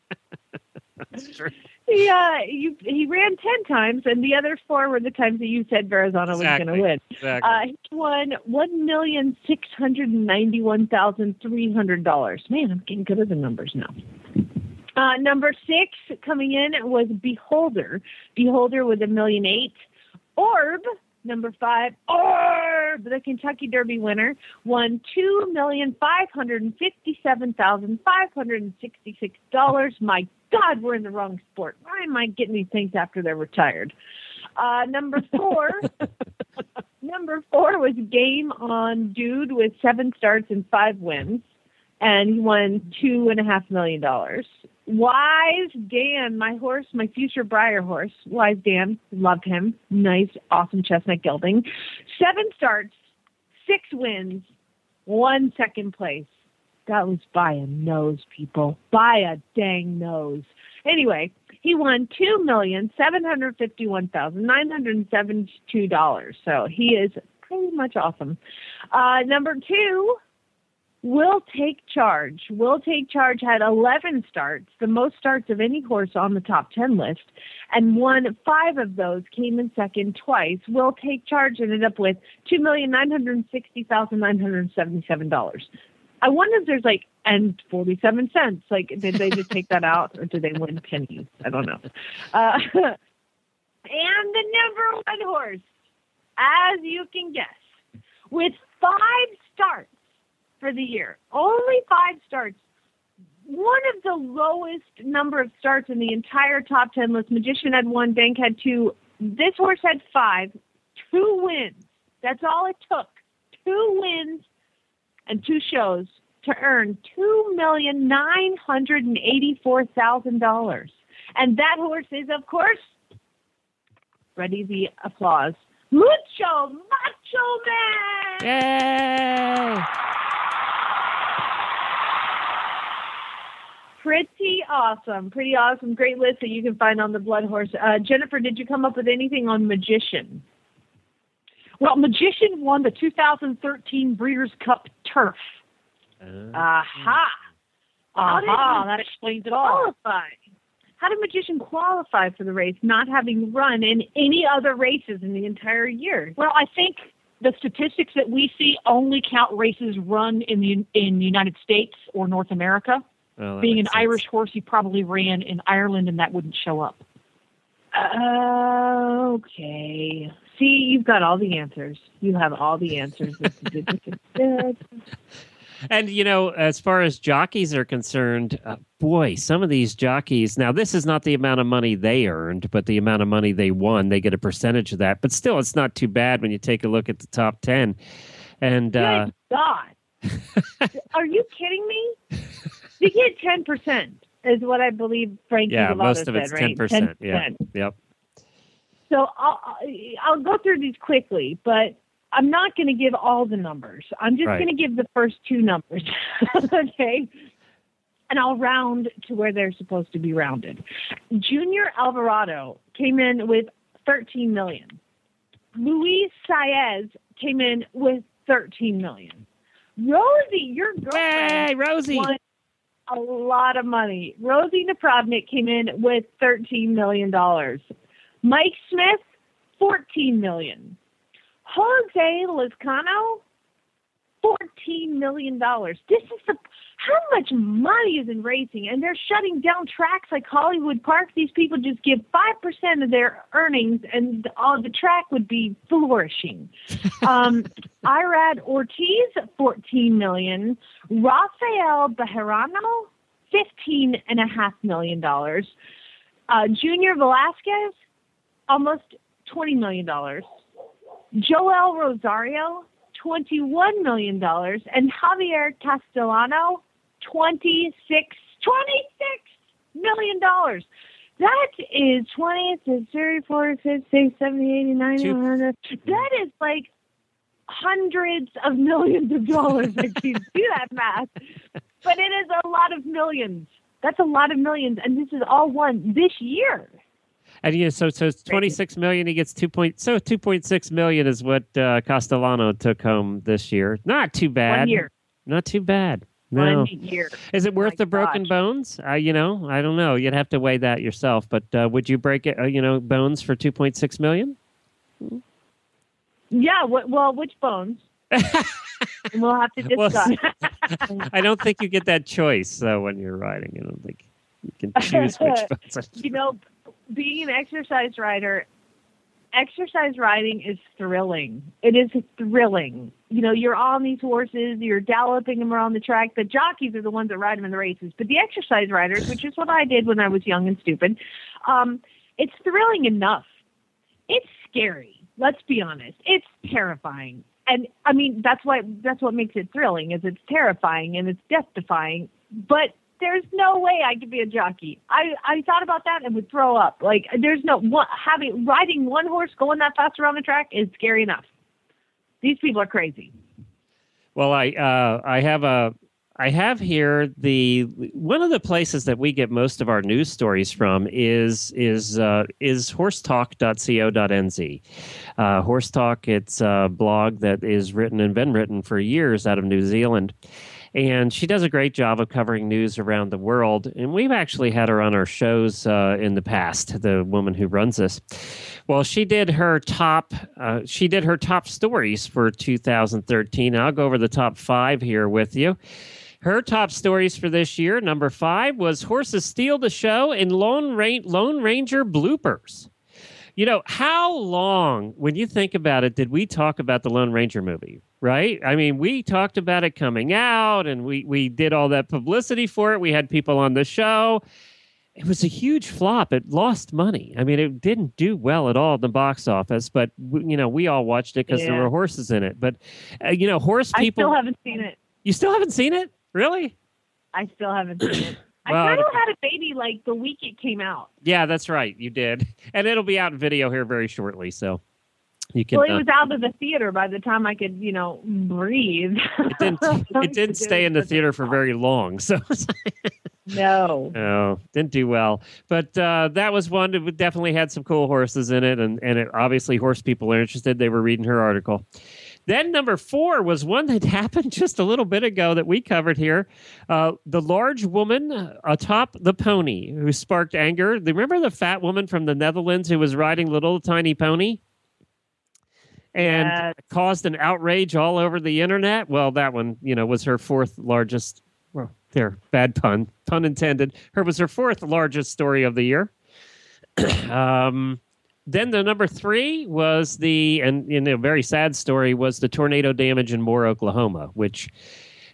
That's true. He, uh, you, he ran ten times, and the other four were the times that you said Verrazano was Exactly. going to win. Exactly. Uh, he won one million six hundred ninety-one thousand three hundred dollars. Man, I'm getting good at the numbers now. Uh, number six coming in was Beholder. Beholder with a million eight. Orb, number five. Orb, the Kentucky Derby winner, won two million five hundred fifty-seven thousand five hundred sixty-six dollars. My God, we're in the wrong sport. Why am I getting these things after they're retired? Uh, number four, number four was Game on Dude with seven starts and five wins, and he won two and a half million dollars. Wise Dan, my horse, my future Briar horse, Wise Dan, loved him. Nice, awesome chestnut gelding. Seven starts, six wins, one second place. That was by a nose, people. By a dang nose. Anyway, he won two million seven hundred fifty-one thousand nine hundred seventy-two dollars. So he is pretty much awesome. Uh, number two, Will Take Charge. Will Take Charge had eleven starts, the most starts of any horse on the top ten list, and won five of those, came in second twice. Will Take Charge ended up with two million nine hundred sixty thousand nine hundred seventy-seven dollars. I wonder if there's like, and forty-seven cents. Like, did they just take that out or did they win pennies? I don't know. Uh, and the number one horse, as you can guess, with five starts for the year, only five starts, one of the lowest number of starts in the entire top ten list. Magician had one, Bank had two. This horse had five, two wins. That's all it took. Two wins and two shows to earn two million nine hundred eighty-four thousand dollars. And that horse is, of course, ready the applause, Mucho Macho Man! Yay! Pretty awesome. Pretty awesome. Great list that you can find on the Blood Horse. Uh, Jennifer, did you come up with anything on Magician? Well, Magician won the two thousand thirteen Breeders' Cup Turf. Uh, Aha! How did Aha, he that explains it all. qualify? How did Magician qualify for the race, not having run in any other races in the entire year? Well, I think the statistics that we see only count races run in the in the United States or North America. well, that Being an makes sense. Irish horse, he probably ran in Ireland, and that wouldn't show up. Okay. See, you've got all the answers. You have all the answers. And, you know, as far as jockeys are concerned, uh, boy, some of these jockeys, now this is not the amount of money they earned, but the amount of money they won, they get a percentage of that. But still, it's not too bad when you take a look at the top ten. And uh, Good God. Are you kidding me? You get ten percent is what I believe Frankie yeah, Lovato most of it's said, ten right? percent. ten percent. Yeah, yep. So I'll, I'll go through these quickly, but I'm not going to give all the numbers. I'm just Right. going to give the first two numbers, okay? And I'll round to where they're supposed to be rounded. Junior Alvarado came in with thirteen million dollars. Luis Saez came in with thirteen million dollars. Rosie, your girlfriend, Hey, Rosie. won a lot of money. Rosie Napravnik came in with thirteen million dollars. Mike Smith, fourteen million dollars. Jose Lizcano, fourteen million dollars. This is the how much money is in racing, and they're shutting down tracks like Hollywood Park. These people just give five percent of their earnings, and all the track would be flourishing. Um, Irad Ortiz, fourteen million dollars. Rafael Bejarano, fifteen and a half million dollars. Uh, Junior Velasquez, almost twenty million dollars. Joel Rosario, twenty-one million dollars. And Javier Castellano, twenty-six, twenty-six million dollars. That is twenty, thirty, forty, fifty, sixty, seventy, eighty, ninety, one hundred. That is like hundreds of millions of dollars. I can't do that math. But it is a lot of millions. That's a lot of millions. And this is all won this year. And yeah, so so it's twenty-six million. He gets two point. So two point six million is what uh, Castellano took home this year. Not too bad. One year. Not too bad. No. One year. Is it worth My the broken gosh. bones? Uh, you know, I don't know. You'd have to weigh that yourself. But uh, would you break it? Uh, you know, bones for two point six million? Yeah. Wh- well, which bones? And we'll have to Well, discuss. I don't think you get that choice uh, when you're riding. I don't think you can choose which bones. You know, being an exercise rider, exercise riding is thrilling. It is thrilling. You know, you're on these horses, you're galloping them around the track. The jockeys are the ones that ride them in the races. But the exercise riders, which is what I did when I was young and stupid, um, it's thrilling enough. It's scary. Let's be honest. It's terrifying. And I mean, that's why that's what makes it thrilling, is it's terrifying and it's death-defying. But there's no way I could be a jockey. I, I thought about that and would throw up. Like, there's no one, having riding one horse going that fast around the track is scary enough. These people are crazy. Well, I uh, I have a I have here the one of the places that we get most of our news stories from is is uh, is horsetalk dot co dot n z. Uh, Horse Talk, it's a blog that is written and been written for years out of New Zealand. And she does a great job of covering news around the world. And we've actually had her on our shows uh, in the past, the woman who runs this. Well, she did her top uh, she did her top stories for two thousand thirteen. I'll go over the top five here with you. Her top stories for this year, number five, was Horses Steal the Show and Lone, Ra- Lone Ranger bloopers. You know, how long, when you think about it, did we talk about the Lone Ranger movie, right? I mean, we talked about it coming out, and we, we did all that publicity for it. We had people on the show. It was a huge flop. It lost money. I mean, it didn't do well at all in the box office, but, you know, we all watched it because Yeah. there were horses in it. But, uh, you know, horse people... I still haven't seen it. You still haven't seen it? Really? I still haven't seen it. Well, I kind of had a baby like the week it came out. Yeah, that's right. You did. And it'll be out in video here very shortly, so you can... Well, it uh, was out of the theater by the time I could, you know, breathe. It didn't, it didn't stay in the theater for very long, so... No. No, didn't do well. But uh, that was one that definitely had some cool horses in it, and, and it, obviously horse people are interested. They were reading her article. Then number four was one that happened just a little bit ago that we covered here. Uh, the large woman atop the pony who sparked anger. Remember the fat woman from the Netherlands who was riding the little tiny pony? And Yes. caused an outrage all over the internet? Well, that one, you know, was her fourth largest... Well, there, bad pun, pun intended. Her was her fourth largest story of the year. um, then the number three was the, and in a very sad story, was the tornado damage in Moore, Oklahoma, which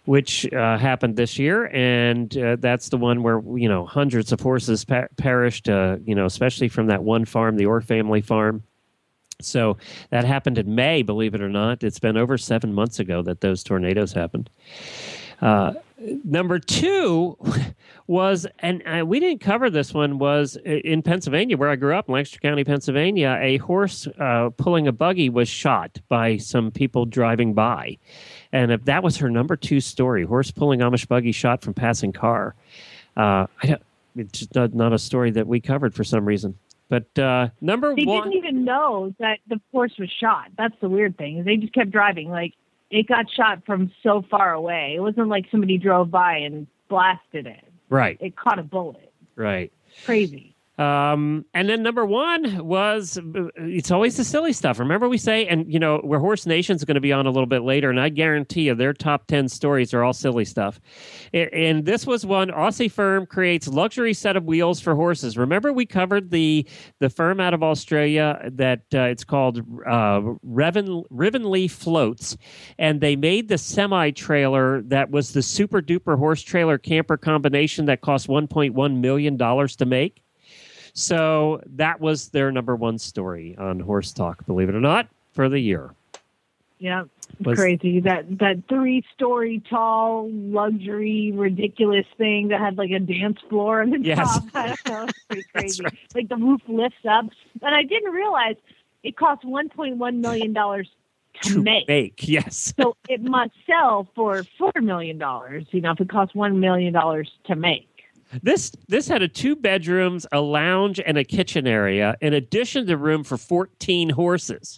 which uh, happened this year, and uh, that's the one where you know hundreds of horses pa- perished. Uh, you know, especially from that one farm, the Orr family farm. So that happened in May, believe it or not. It's been over seven months ago that those tornadoes happened. Uh, number two was, and uh, we didn't cover this one, was in Pennsylvania, where I grew up, in Lancaster County, Pennsylvania, a horse uh, pulling a buggy was shot by some people driving by. And if that was her number two story, horse pulling Amish buggy shot from passing car. Uh, I don't, it's just not, not a story that we covered for some reason. But uh, number they one... They didn't even know that the horse was shot. That's the weird thing. They just kept driving. Like, it got shot from so far away. It wasn't like somebody drove by and blasted it. Right. It caught a bullet. Right. Crazy. Um, and then number one was, it's always the silly stuff. Remember we say, and you know, where Horse Nation's going to be on a little bit later, and I guarantee you their top ten stories are all silly stuff. And, and this was one, Aussie firm creates luxury set of wheels for horses. Remember we covered the the firm out of Australia that uh, it's called uh, Riven, Rivenly Floats, and they made the semi-trailer that was the super duper horse trailer camper combination that cost one point one million dollars to make. So that was their number one story on Horse Talk, believe it or not, for the year. Yeah, Was, crazy. That that three-story tall, luxury, ridiculous thing that had like a dance floor on the yes. top. I don't know. It's pretty crazy. Right. Like the roof lifts up. And I didn't realize it cost one point one million dollars to, to make. make. Yes. So it must sell for four million dollars, you know, if it costs one million dollars to make. This this had a two bedrooms, a lounge, and a kitchen area, in addition to room for fourteen horses.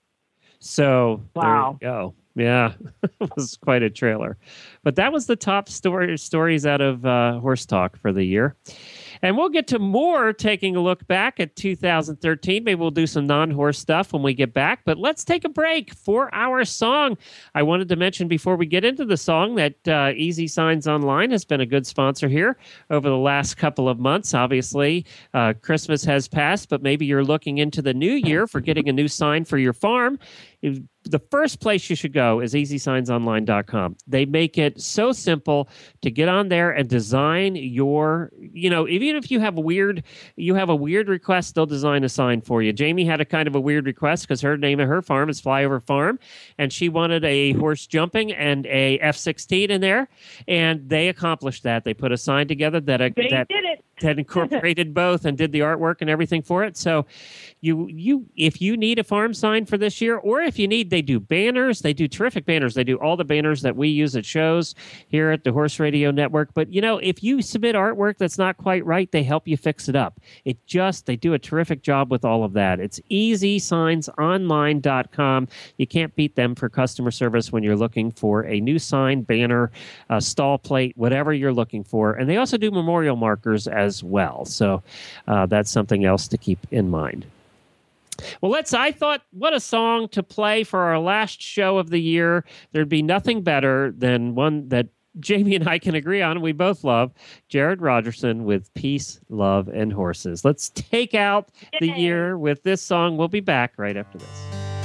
So wow. There you go. Yeah, it was quite a trailer. But that was the top story, stories out of uh, Horse Talk for the year. And we'll get to more taking a look back at two thousand thirteen. Maybe we'll do some non-horse stuff when we get back. But let's take a break for our song. I wanted to mention before we get into the song that uh, Easy Signs Online has been a good sponsor here over the last couple of months. Obviously, uh, Christmas has passed, but maybe you're looking into the new year for getting a new sign for your farm. The first place you should go is easy signs online dot com. They make it so simple to get on there and design your, you know, even if you have a weird, you have a weird request, they'll design a sign for you. Jamie had a kind of a weird request because her name of her farm is Flyover Farm, and she wanted a horse jumping and a F sixteen in there, and they accomplished that. They put a sign together that a, They that, did it. that incorporated both and did the artwork and everything for it. So you you if you need a farm sign for this year, or if you need, they do banners. They do terrific banners. They do all the banners that we use at shows here at the Horse Radio Network. But, you know, if you submit artwork that's not quite right, they help you fix it up. It just, they do a terrific job with all of that. It's easy signs online dot com. You can't beat them for customer service when you're looking for a new sign, banner, uh, stall plate, whatever you're looking for. And they also do memorial markers as well. So uh, that's something else to keep in mind. Well, let's, I thought, what a song to play for our last show of the year. There'd be nothing better than one that Jamie and I can agree on, and we both love, Jared Rogerson with Peace, Love, and Horses. Let's take out the year with this song. We'll be back right after this.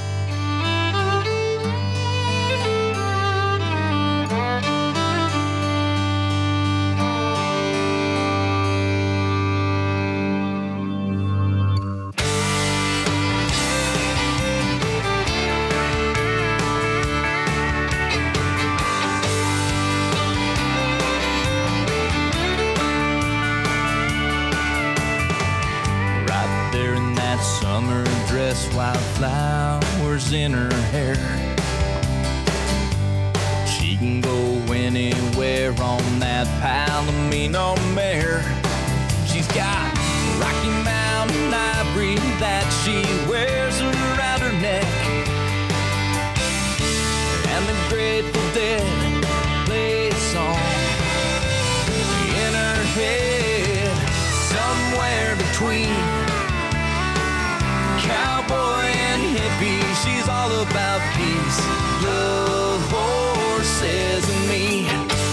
Summer dress, wildflowers in her hair. She can go anywhere on that Palomino mare. She's got Rocky Mountain ivory that she wears around her neck, and the Grateful Dead play a song in her head, somewhere between cowboy and hippie. She's all about peace, love, horses, and me.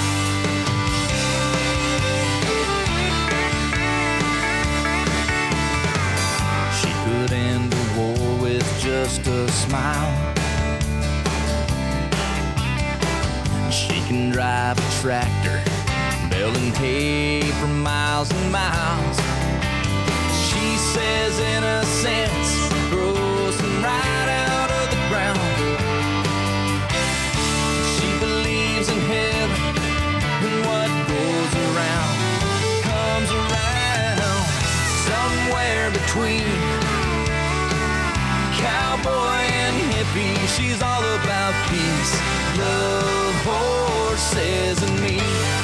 She could end the war with just a smile. She can drive a tractor, baling hay for miles and miles. She says innocence grows from right out of the ground. She believes in heaven and what goes around comes around. Somewhere between cowboy and hippie, she's all about peace, love, horses, and me.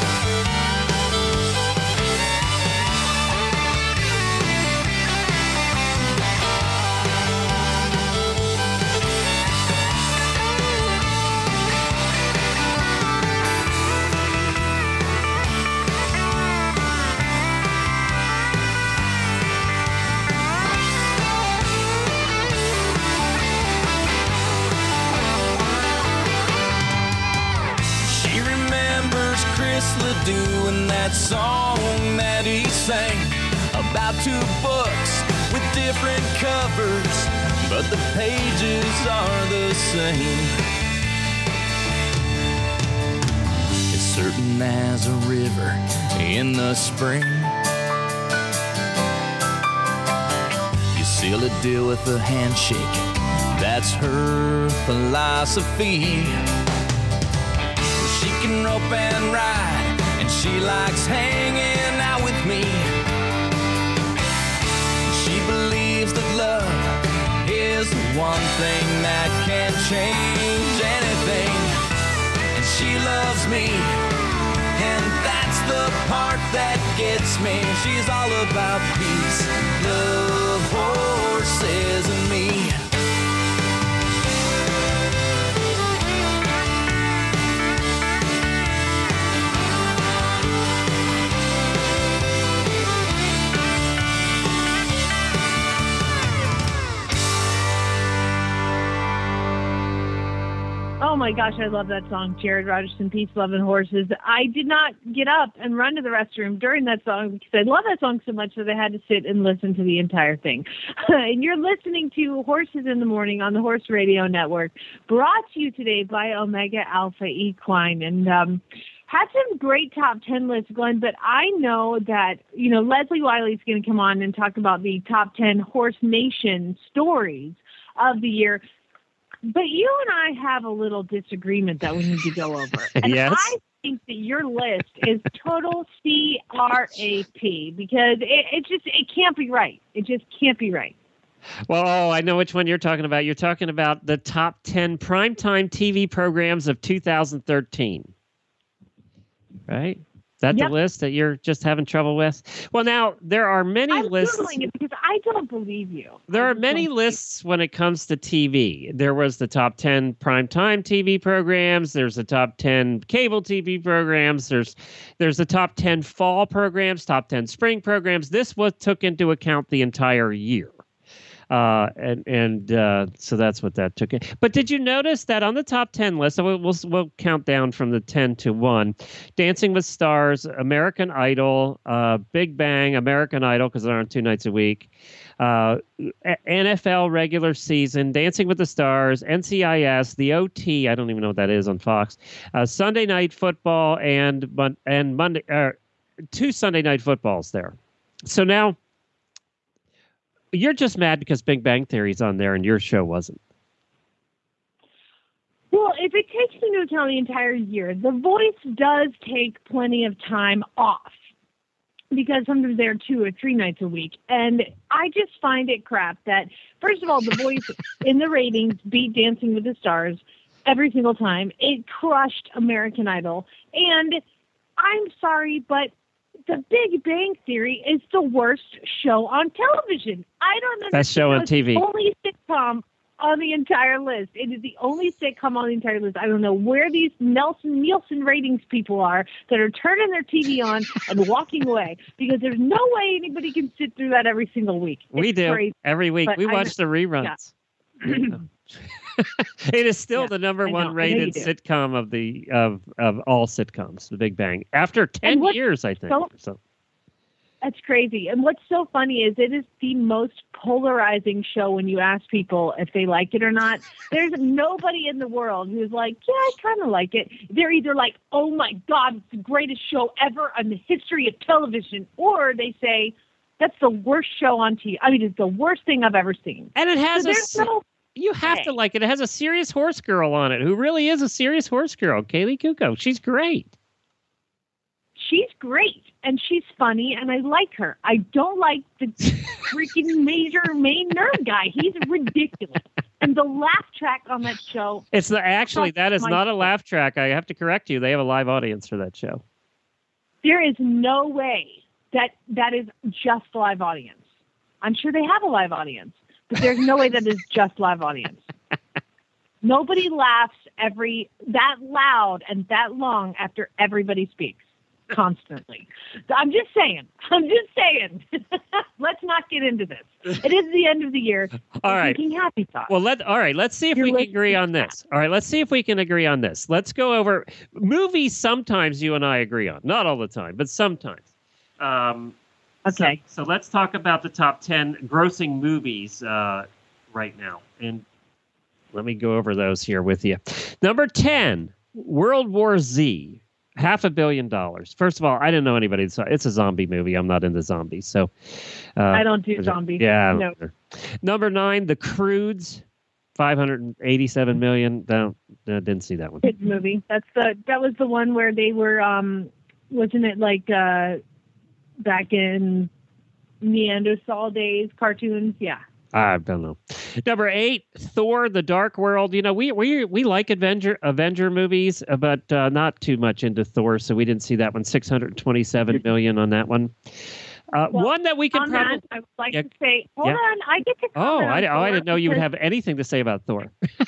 Doing that song that he sang about two books with different covers, but the pages are the same. It's certain as a river in the spring. You seal a deal with a handshake, that's her philosophy. She can rope and ride, and she likes hanging out with me. She believes that love is the one thing that can change anything. And she loves me, and that's the part that gets me. She's all about peace, love, horses, and me. Oh my gosh, I love that song, Jared Rogerson, Peace, Love, and Horses. I did not get up and run to the restroom during that song because I love that song so much that I had to sit and listen to the entire thing. And you're listening to Horses in the Morning on the Horse Radio Network, brought to you today by Omega Alpha Equine. And um, had some great top ten lists, Glenn, but I know that, you know, Leslie Wiley's going to come on and talk about the top ten Horse Nation stories of the year. But you and I have a little disagreement that we need to go over. And yes. I think that your list is total C R A P because it, it just it can't be right. It just can't be right. Well, oh, I know which one you're talking about. You're talking about the top ten primetime T V programs of two thousand thirteen. Right? Is that Yep. the list that you're just having trouble with? Well, now, there are many I'm lists. Googling it because I don't believe you. There I are just many don't lists when it comes to T V. There was the top ten primetime T V programs. There's the top ten cable T V programs. There's there's the top ten fall programs, top ten spring programs. This was took into account the entire year. Uh, and and uh, so that's what that took in. But did you notice that on the top ten list, so we'll, we'll, we'll count down from the ten to one, Dancing with Stars, American Idol, uh, Big Bang, American Idol, because they're on two nights a week, uh, N F L regular season, Dancing with the Stars, N C I S, the O T, I don't even know what that is on Fox, uh, Sunday Night Football, and, and Monday, uh, two Sunday Night Footballs there. So now, you're just mad because Big Bang Theory's on there and your show wasn't. Well, if it takes into account the entire year, The Voice does take plenty of time off because sometimes they're two or three nights a week. And I just find it crap that, first of all, The Voice in the ratings beat Dancing with the Stars every single time. It crushed American Idol. And I'm sorry, but The Big Bang Theory is the worst show on television. I don't understand. Best show on It's T V. the only sitcom on the entire list. It is the only sitcom on the entire list. I don't know where these Nelson Nielsen ratings people are that are turning their T V on and walking away because there's no way anybody can sit through that every sinle week. We It's do crazy. every week. But We I watch know- the reruns. Yeah. It is still Yeah, the number I know. one I know rated you do. sitcom of the of of all sitcoms, The Big Bang, after ten what's years, I think. so- or so. That's crazy. And what's so funny is it is the most polarizing show when you ask people if they like it or not. There's nobody in the world who's like, yeah, I kind of like it. They're either like, oh, my God, it's the greatest show ever in the history of television. Or they say, that's the worst show on T V. I mean, it's the worst thing I've ever seen. And it has so a... there's no You have way. to like it. It has a serious horse girl on it who really is a serious horse girl, Kaylee Kuko. She's great. She's great, and she's funny, and I like her. I don't like the freaking major main nerd guy. He's ridiculous. And the laugh track on that show. It's the, actually, that is my not a God. laugh track. I have to correct you. They have a live audience for that show. There is no way that that is just live audience. I'm sure they have a live audience, but there's no way that is just live audience. Nobody laughs every that loud and that long after everybody speaks constantly. I'm just saying. I'm just saying. Let's not get into this. It is the end of the year. All We're right. Thinking happy thoughts. Well, let all right. Let's see if You're we can listening agree to on this. All right, let's see if we can agree on this. Let's go over movies. Sometimes you and I agree on, not all the time, but sometimes. Um, okay. So, so let's talk about the top ten grossing movies uh, right now, and let me go over those here with you. Number ten, World War Z. Half a billion dollars. First of all, I didn't know anybody saw it. It's a zombie movie. I'm not into zombies, so uh, I don't do zombies. Yeah. No. Number nine, The Croods, five hundred eighty-seven million. No, no, didn't see that one. Kids movie. That's the that was the one where they were um wasn't it like uh back in Neanderthal days cartoons? Yeah. I don't know. Number eight, Thor: The Dark World. You know, we we we like Avenger Avenger movies, uh, but uh, not too much into Thor, so we didn't see that one. Six hundred twenty-seven million on that one. Uh, Well, one that we can on probably. that, I would like Yeah. to say, hold Yeah. on, I get to Oh, comment I, on oh, I Thor didn't know you would because have anything to say about Thor.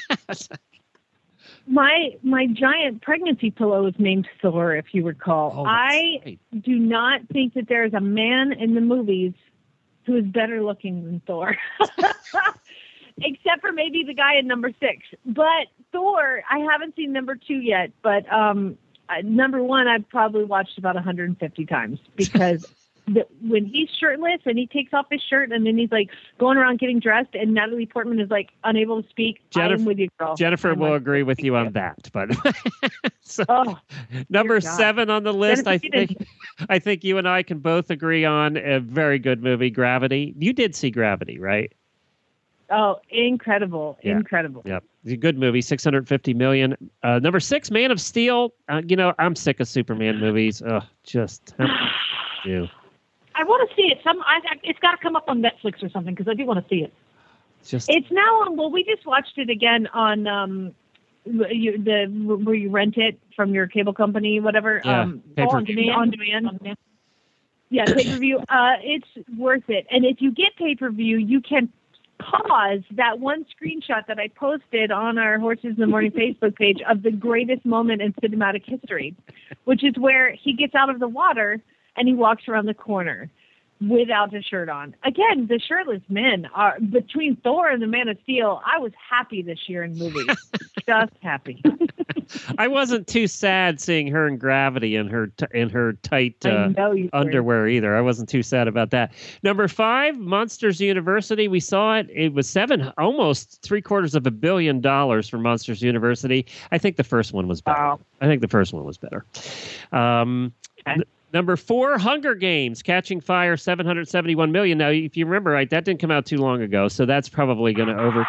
my my giant pregnancy pillow is named Thor, if you recall. Oh, that's I right. do not think that there is a man in the movies who is better looking than Thor. Except for maybe the guy in number six. But Thor, I haven't seen number two yet, but um, uh, number one, I've probably watched about one hundred fifty times because the, when he's shirtless and he takes off his shirt and then he's like going around getting dressed and Natalie Portman is like unable to speak, Jennifer- I'm with you, girl. Jennifer I'm will like, agree with you on that, but so, Oh, number dear God. seven on the list, I Jennifer think, I think you and I can both agree on a very good movie, Gravity. You did see Gravity, right? Oh, incredible. Yeah. Incredible. Yep, it's a good movie, six hundred fifty million. Uh, number six, Man of Steel. Uh, you know, I'm sick of Superman movies. Ugh, just how can you do? I want to see it. Some, I, I- it's got to come up on Netflix or something because I do want to see it. Just It's now on. Well, we just watched it again on um, you, the where you rent it from your cable company, whatever. Yeah, um, pay per on view. demand. On demand. On demand. Yeah, pay per view. Uh, it's worth it. And if you get pay per view, you can pause that one screenshot that I posted on our Horses in the Morning Facebook page of the greatest moment in cinematic history, which is where he gets out of the water and he walks around the corner without a shirt on. Again, the shirtless men are between Thor and the Man of Steel. I was happy this year in movies, just happy. I wasn't too sad seeing her in Gravity in her t- in her tight I uh, know you were. underwear either. I wasn't too sad about that. Number five, Monsters University. We saw it. It was seven, almost three quarters of a billion dollars for Monsters University. I think the first one was better. Wow. I think the first one was better. Um, Okay. n- number four, Hunger Games, Catching Fire, seven hundred seventy-one million. Now, if you remember right, that didn't come out too long ago, so that's probably going to over.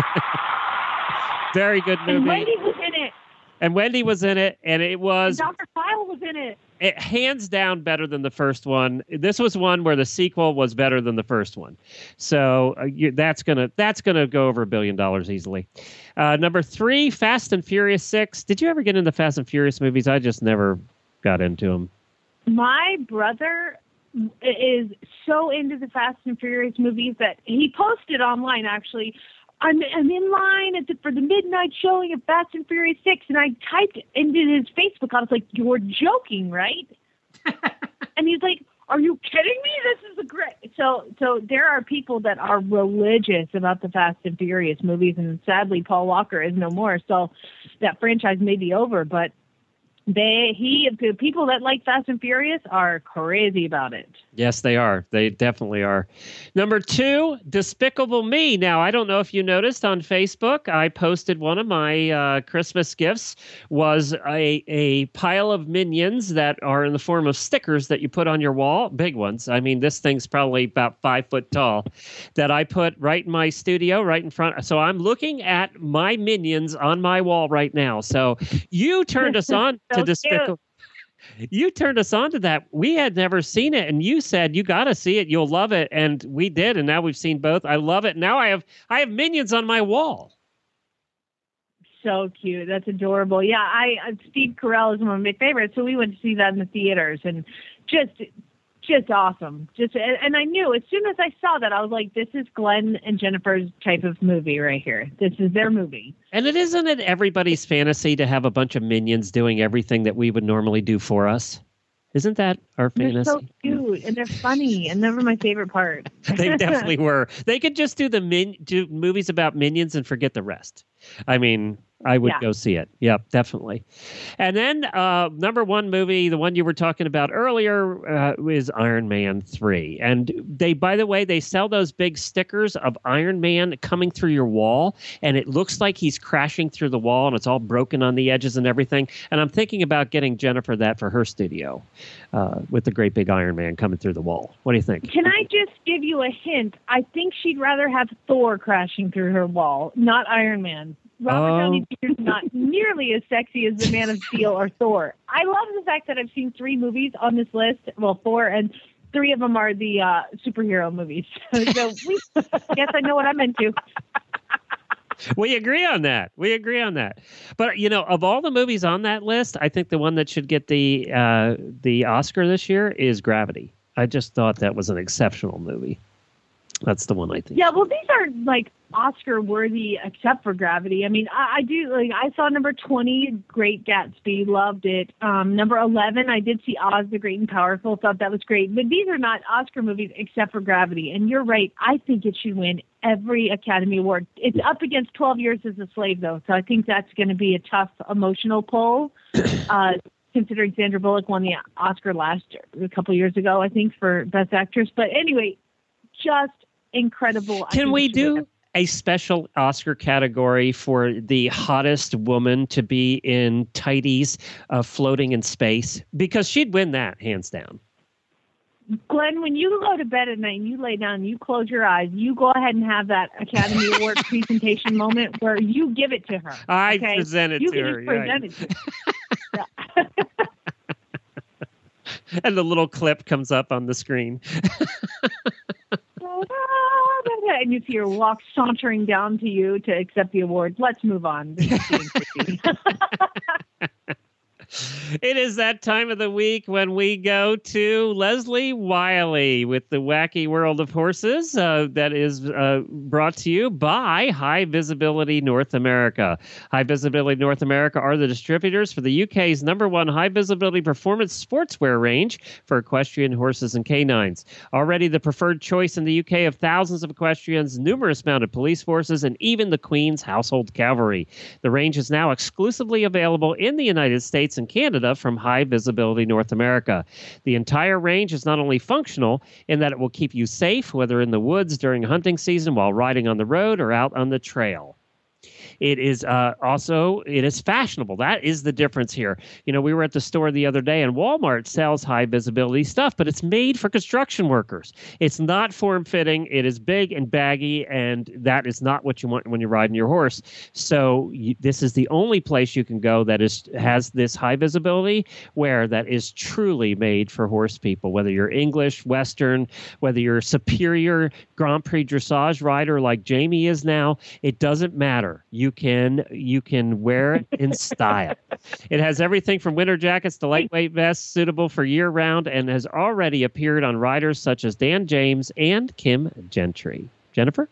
Very good movie. And Wendy was in it. And Wendy was in it, and it was Doctor Phil was in it. it, hands down better than the first one. This was one where the sequel was better than the first one, so uh, you, that's gonna that's gonna go over a billion dollars easily. Uh, number three, Fast and Furious Six. Did you ever get into Fast and Furious movies? I just never got into them. My brother is so into the Fast and Furious movies that he posted online, actually, I'm, I'm in line at the, for the midnight showing of Fast and Furious six, and I typed into his Facebook, I was like, you're joking, right? And he's like, are you kidding me? This is a great... So, so there are people that are religious about the Fast and Furious movies, and sadly, Paul Walker is no more, so that franchise may be over, but They he the people that like Fast and Furious are crazy about it. Yes, they are. They definitely are. Number two, Despicable Me. Now, I don't know if you noticed on Facebook, I posted one of my uh, Christmas gifts was a, a pile of Minions that are in the form of stickers that you put on your wall, big ones. I mean, this thing's probably about five foot tall, that I put right in my studio, right in front. So I'm looking at my Minions on my wall right now. So you turned us on So to Despicable. You turned us on to that. We had never seen it, and you said you got to see it. You'll love it, and we did, and now we've seen both. I love it. Now I have I have Minions on my wall. So cute. That's adorable. Yeah, I uh, Steve Carell is one of my favorites, so we went to see that in the theaters, and just just awesome. Just and, and I knew as soon as I saw that, I was like, this is Glenn and Jennifer's type of movie right here. This is their movie. And it isn't it everybody's fantasy to have a bunch of Minions doing everything that we would normally do for us? Isn't that our fantasy? They're so cute and they're funny, and they were my favorite part. They definitely were. They could just do the min- do movies about Minions and forget the rest. I mean, I would Yeah. go see it. Yep, definitely. And then uh, number one movie, the one you were talking about earlier, uh, is Iron Man three. And they, by the way, they sell those big stickers of Iron Man coming through your wall, and it looks like he's crashing through the wall, and it's all broken on the edges and everything. And I'm thinking about getting Jennifer that for her studio uh, with the great big Iron Man coming through the wall. What do you think? Can I just give you a hint? I think she'd rather have Thor crashing through her wall, not Iron Man. Robert Oh. Downey Junior is not nearly as sexy as the Man of Steel or Thor. I love the fact that I've seen three movies on this list. Well, four, and three of them are the uh, superhero movies. So we, guess I know what I'm into. We agree on that. We agree on that. But you know, of all the movies on that list, I think the one that should get the uh, the Oscar this year is Gravity. I just thought that was an exceptional movie. That's the one I think. Yeah, well, these are like Oscar worthy, except for Gravity. I mean, I, I do like. I saw number twenty, Great Gatsby, loved it. Um, number eleven, I did see Oz the Great and Powerful, thought that was great. But these are not Oscar movies except for Gravity. And you're right. I think it should win every Academy Award. It's up against twelve Years as a Slave, though, so I think that's going to be a tough emotional pull. Uh, considering Sandra Bullock won the Oscar last year, a couple years ago, I think, for Best Actress. But anyway, just incredible. I Can think we it should do win. a special Oscar category for the hottest woman to be in tighties uh, floating in space? Because she'd win that, hands down. Glenn, when you go to bed at night and you lay down and you close your eyes, you go ahead and have that Academy Award presentation moment where you give it to her. I okay? present it you to can her, just present it to her. And the little clip comes up on the screen. And you see her walk sauntering down to you to accept the award. Let's move on. This is getting creepy. It is that time of the week when we go to Leslie Wiley with the Wacky World of Horses. Uh, that is uh, brought to you by High Visibility North America. High Visibility North America are the distributors for the U K's number one high visibility performance sportswear range for equestrian horses and canines. Already the preferred choice in the U K of thousands of equestrians, numerous mounted police forces, and even the Queen's household cavalry. The range is now exclusively available in the United States and Canada from High Visibility North America. The entire range is not only functional in that it will keep you safe, whether in the woods during hunting season, while riding on the road, or out on the trail. It is uh, also, it is fashionable. That is the difference here. You know, we were at the store the other day, and Walmart sells high visibility stuff, but it's made for construction workers. It's not form-fitting. It is big and baggy, and that is not what you want when you're riding your horse. So you, this is the only place you can go that is has this high visibility, where that is truly made for horse people, whether you're English, Western, whether you're a superior Grand Prix dressage rider like Jamie is now. It doesn't matter. You can you can wear it in style. It has everything from winter jackets to lightweight vests, suitable for year-round, and has already appeared on riders such as Dan James and Kim Gentry. Jennifer?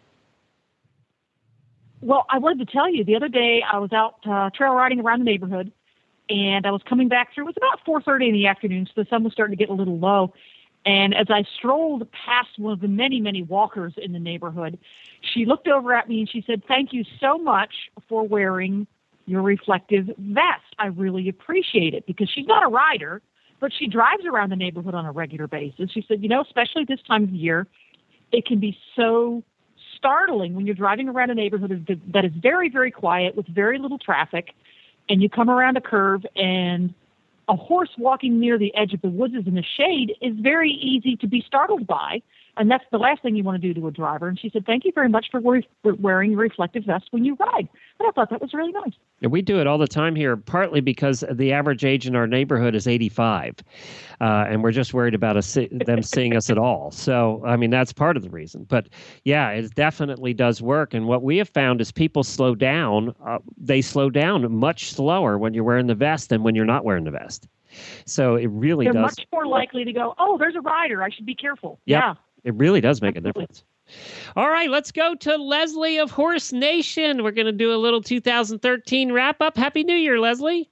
Well, I wanted to tell you, the other day I was out uh, trail riding around the neighborhood, and I was coming back through. It was about four thirty in the afternoon, so the sun was starting to get a little low. And as I strolled past one of the many, many walkers in the neighborhood, she looked over at me and she said, "Thank you so much for wearing your reflective vest. I really appreciate it because she's not a rider, but she drives around the neighborhood on a regular basis. She said, you know, especially this time of year, it can be so startling when you're driving around a neighborhood that is very, very quiet with very little traffic, and you come around a curve and a horse walking near the edge of the woods in the shade is very easy to be startled by. And that's the last thing you want to do to a driver. And she said, thank you very much for wearing a reflective vest when you ride. And I thought that was really nice. And we do it all the time here, partly because the average age in our neighborhood is eighty-five. Uh, and we're just worried about us, them seeing us at all. So, I mean, that's part of the reason. But, yeah, it definitely does work. And what we have found is people slow down. Uh, they slow down much slower when you're wearing the vest than when you're not wearing the vest. So it really They're does. They're much more likely to go, oh, there's a rider. I should be careful. Yep. Yeah. It really does make a difference. All right, let's go to Leslie of Horse Nation. We're going to do a little two thousand thirteen wrap-up. Happy New Year, Leslie.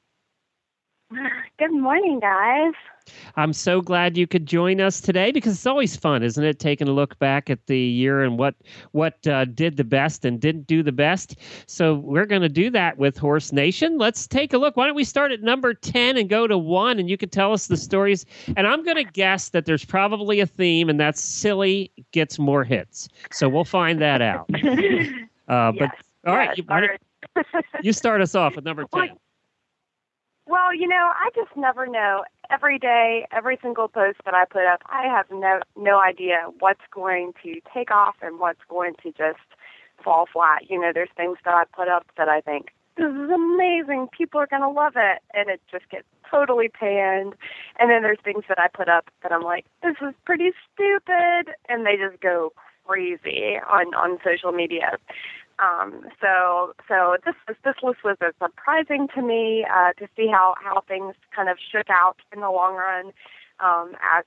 Good morning, guys. I'm so glad you could join us today because it's always fun, isn't it, taking a look back at the year and what what uh, did the best and didn't do the best. So we're going to do that with Horse Nation. Let's take a look. Why don't we start at number ten and go to one, and you can tell us the stories. And I'm going to guess that there's probably a theme, and that's silly gets more hits. So we'll find that out. Uh, yes, but all right, yes, you, why don't, you start us off with number ten. Well, you know, I just never know. Every day, every single post that I put up, I have no no idea what's going to take off and what's going to just fall flat. You know, there's things that I put up that I think, this is amazing, people are going to love it, and it just gets totally panned. And then there's things that I put up that I'm like, this is pretty stupid, and they just go crazy on, on social media. Um, so, so this this list was uh, surprising to me uh, to see how, how things kind of shook out in the long run. Um, as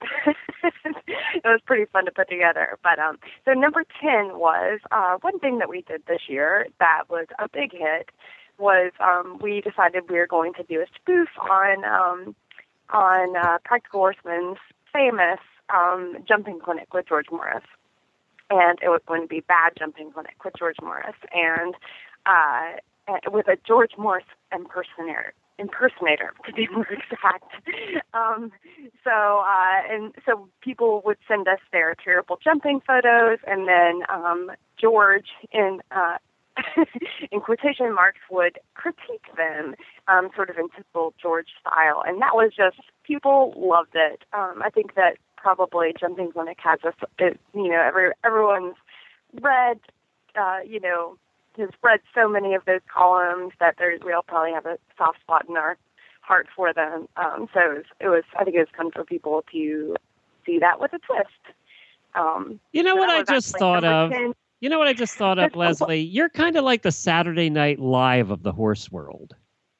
it was pretty fun to put together. But um, so number ten was uh, one thing that we did this year that was a big hit was um, we decided we were going to do a spoof on um, on uh, Practical Horseman's famous um, jumping clinic with George Morris. And it was going to be Bad Jumping Clinic with George Morris, and uh, with a George Morris impersonator, impersonator to be more exact. Um, so, uh, and so people would send us their terrible jumping photos, and then um, George, in uh, in quotation marks, would critique them, um, sort of in typical George style, and that was just people loved it. Um, I think that. Probably Jumping Clinic has us, it, you know, every everyone's read, uh, you know, has read so many of those columns that there's, we all probably have a soft spot in our heart for them. Um, so it was, it was, I think it was fun for people to see that with a twist. Um, you know so what I just thought of? ten. You know what I just thought of, Leslie? You're kind of like the Saturday Night Live of the horse world.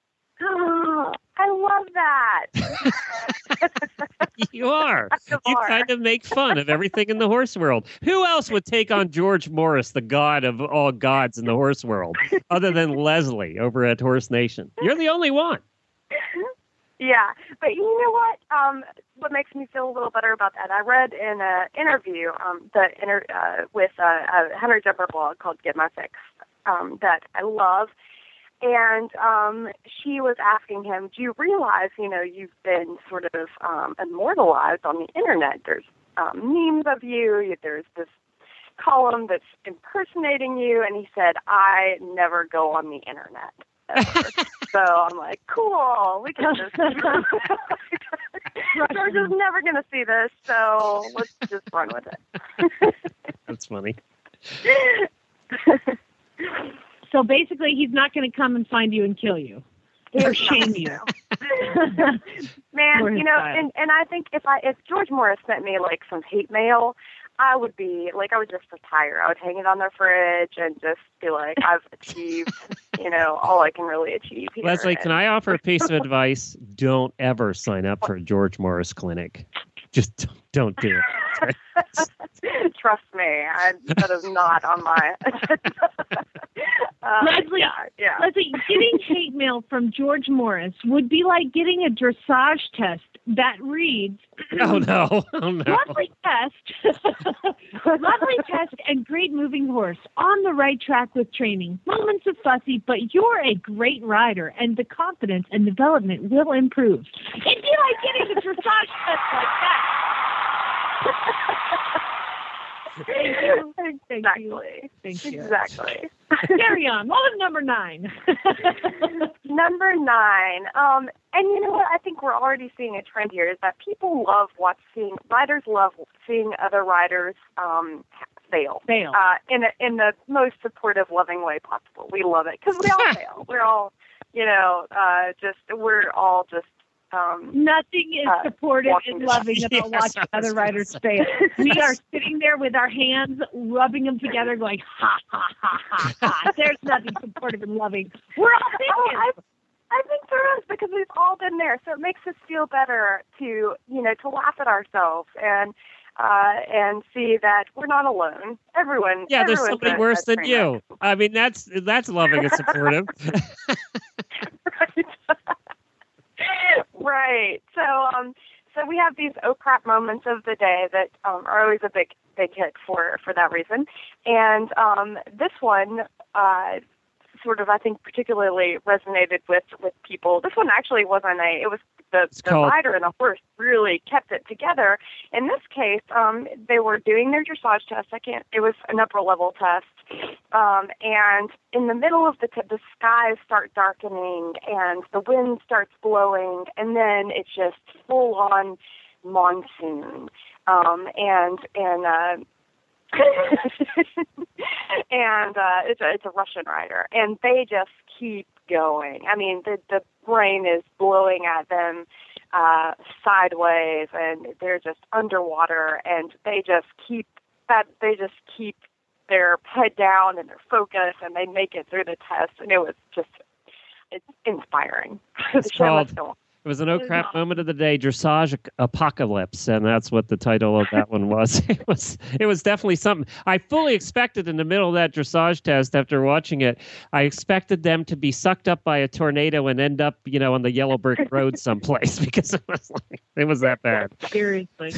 Oh, I love that. You are. You kind of make fun of everything in the horse world. Who else would take on George Morris, the god of all gods in the horse world, other than Leslie over at Horse Nation? You're the only one. Yeah, but you know what? Um, what makes me feel a little better about that? I read in an interview um, the inter- uh, with a, a hunter jumper blog called Get My Fix um, that I love. And um, she was asking him, do you realize, you know, you've been sort of um, immortalized on the internet. There's um, memes of you. There's this column that's impersonating you. And he said, I never go on the internet. So I'm like, cool. We can just George is never going to see this. So let's just run with it. That's funny. So basically, he's not going to come and find you and kill you or shame you. Man, you know, and, and I think if I if George Morris sent me like some hate mail, I would be like, I would just retire. I would hang it on their fridge and just be like, I've achieved, you know, all I can really achieve here. Leslie, can I offer a piece of advice? Don't ever sign up for a George Morris clinic. Just don't, don't do it. Trust me, I, that is not on my agenda. Uh, Leslie, yeah, yeah. Leslie, getting hate mail from George Morris would be like getting a dressage test that reads, Oh, no. Oh, no. lovely test, lovely test and great moving horse, on the right track with training, moments of fussy, but you're a great rider and the confidence and development will improve. It'd be like getting a dressage test like that. Thank you. Thank exactly. you. Thank you. Exactly. Carry on. What was number nine? Number nine. Um, and you know what? I think we're already seeing a trend here is that people love watching, riders love seeing other riders um, fail. Fail. Uh, in, a, in the most supportive, loving way possible. We love it because we all fail. We're all, you know, uh, just, we're all just, Um, Nothing is uh, supportive and loving about Yes, watching I was other gonna riders say. fail. We are sitting there with our hands, rubbing them together, going, ha, ha, ha, ha, ha. There's nothing supportive and loving. We're all Oh, thinking. I, I think there is because we've all been there. So it makes us feel better to, you know, to laugh at ourselves and uh, and see that we're not alone. Everyone. Yeah, there's everyone's somebody a- worse a than train you. wreck. I mean, that's that's loving and supportive. Right. Right. So, um, so we have these oh crap moments of the day that um, are always a big, big hit for for that reason. And um, this one, uh, sort of, I think, particularly resonated with with people. This one actually wasn't a. It was the, the called- rider and the horse really kept it together. In this case, um, they were doing their dressage test. I can't. It was an upper level test. Um, and in the middle of the t- the skies start darkening and the wind starts blowing, and then it's just full on monsoon. Um, and and uh, and uh, it's a it's a Russian rider, and they just keep going. I mean, the the rain is blowing at them uh, sideways, and they're just underwater, and they just keep that they just keep. their head down and their focus, and they make it through the test, and it was just it's inspiring. It's The show called- must go on. It was an oh crap moment of the day, dressage apocalypse, and that's what the title of that one was. It was it was definitely something. I fully expected in the middle of that dressage test, after watching it, I expected them to be sucked up by a tornado and end up, you know, on the yellow brick road someplace because it was like it was that bad. Seriously.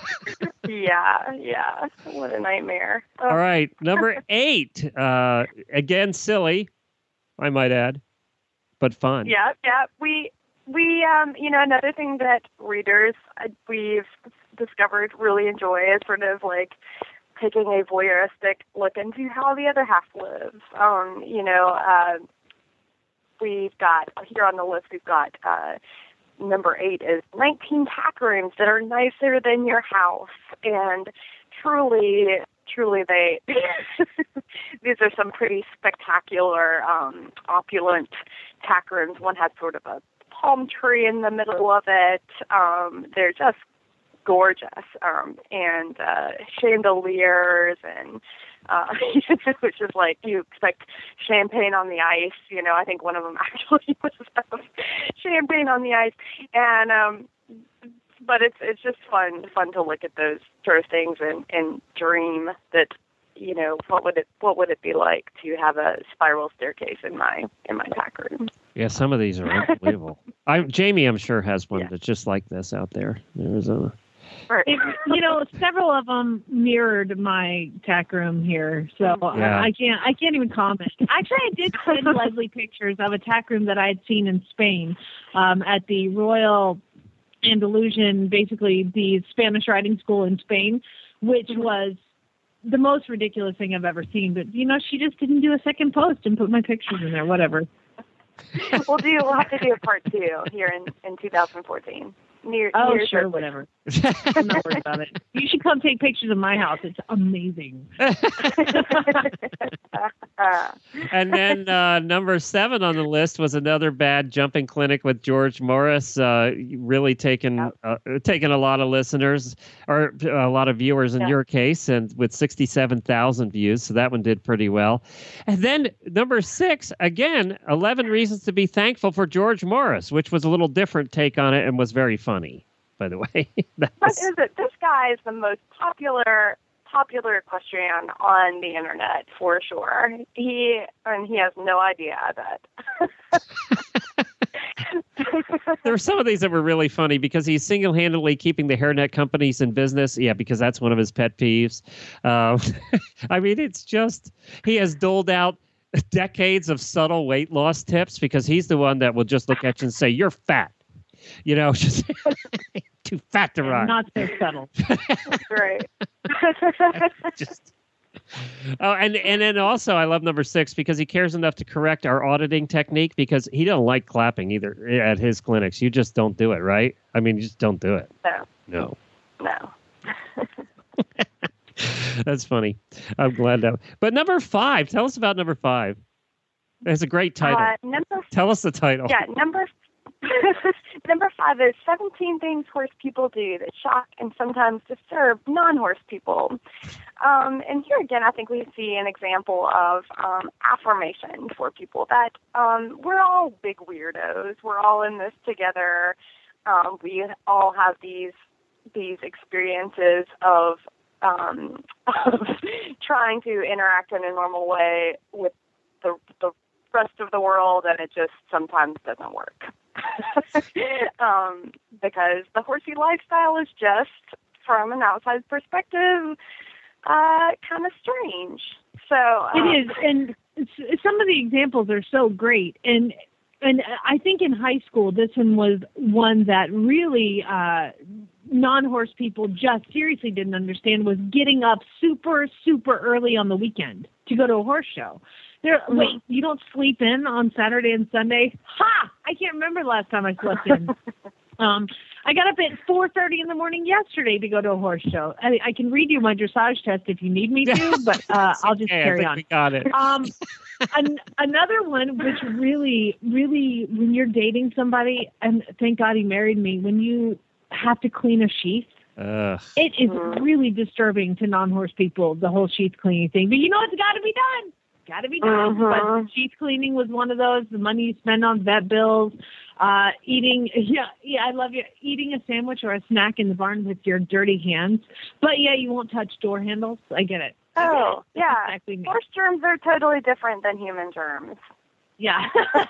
Yeah, yeah. What a nightmare. Oh, All right, number eight. Uh, again, silly, I might add, but fun. Yeah, yeah. We we um you know another thing that readers uh, we've discovered really enjoy is sort of like taking a voyeuristic look into how the other half lives. Um, you know, uh, we've got here on the list. We've got. Uh, Number eight is nineteen tack rooms that are nicer than your house. And truly, truly they, these are some pretty spectacular, um, opulent tack rooms. One has sort of a palm tree in the middle of it. Um, they're just gorgeous. Um, and uh, chandeliers and Uh, which is like you expect champagne on the ice. You know, I think one of them actually was champagne on the ice, and um, but it's it's just fun fun to look at those sort of things and, and dream that you know what would it what would it be like to have a spiral staircase in my in my tack room. Yeah, some of these are unbelievable. I Jamie, I'm sure, has one yeah. that's just like this out there in Arizona. It, you know, several of them mirrored my tack room here, so yeah. I, I can't. I can't even comment. Actually, I did send Leslie pictures of a tack room that I had seen in Spain um, at the Royal Andalusian, basically the Spanish riding school in Spain, which was the most ridiculous thing I've ever seen. But you know, she just didn't do a second post and put my pictures in there. Whatever. We'll do. We'll have to do a part two here in in two thousand fourteen. Near, oh, near sure, whatever. I'm not worried about it. You should come take pictures of my house. It's amazing. And then uh, number seven on the list was another bad jumping clinic with George Morris, uh, really taking uh, taking a lot of listeners or a lot of viewers in yeah. your case, and with sixty-seven thousand views. So that one did pretty well. And then number six, again, eleven reasons to be thankful for George Morris, which was a little different take on it and was very fun. Funny, by the way. What is it? This guy is the most popular popular equestrian on the internet for sure. He and he has no idea, I bet. There were some of these that were really funny because he's single-handedly keeping the hairnet companies in business. Yeah, because that's one of his pet peeves. Uh, I mean, it's just he has doled out decades of subtle weight loss tips because he's the one that will just look at you and say, "You're fat." You know, just too fat to run. Not so subtle. Right. just. Oh, and and then also I love number six because he cares enough to correct our auditing technique because he don't like clapping either at his clinics. You just don't do it, right? I mean, you just don't do it. No. No. No. That's funny. I'm glad that. But number five, tell us about number five. It's a great title. Uh, number, tell us the title. Yeah, number number five is seventeen things horse people do that shock and sometimes disturb non-horse people. Um, and here again, I think we see an example of um, affirmation for people that um, we're all big weirdos. We're all in this together. Um, we all have these these experiences of um, of trying to interact in a normal way with the the rest of the world, and it just sometimes doesn't work. um, because the horsey lifestyle is just, from an outside perspective, uh, kind of strange. So um, it is, and it's, some of the examples are so great. And and I think in high school, this one was one that really uh, non-horse people just seriously didn't understand, was getting up super, super early on the weekend to go to a horse show. They're, wait, you don't sleep in on Saturday and Sunday? Ha! I can't remember the last time I slept in. um, I got up at four thirty in the morning yesterday to go to a horse show. I, I can read you my dressage test if you need me to, but uh, I'll just okay, carry I think on. We got it. Um, an, another one, which really, really, when you're dating somebody, and thank God he married me, when you have to clean a sheath, Ugh. it is really disturbing to non-horse people, the whole sheath cleaning thing. But you know it's got to be done. Got to be done. Uh-huh. But sheath cleaning was one of those. The money you spend on vet bills, uh, eating. Yeah, yeah, I love you. Eating a sandwich or a snack in the barn with your dirty hands. But yeah, you won't touch door handles. I get it. Oh, That's yeah. exactly me. Horse germs are totally different than human germs. Yeah.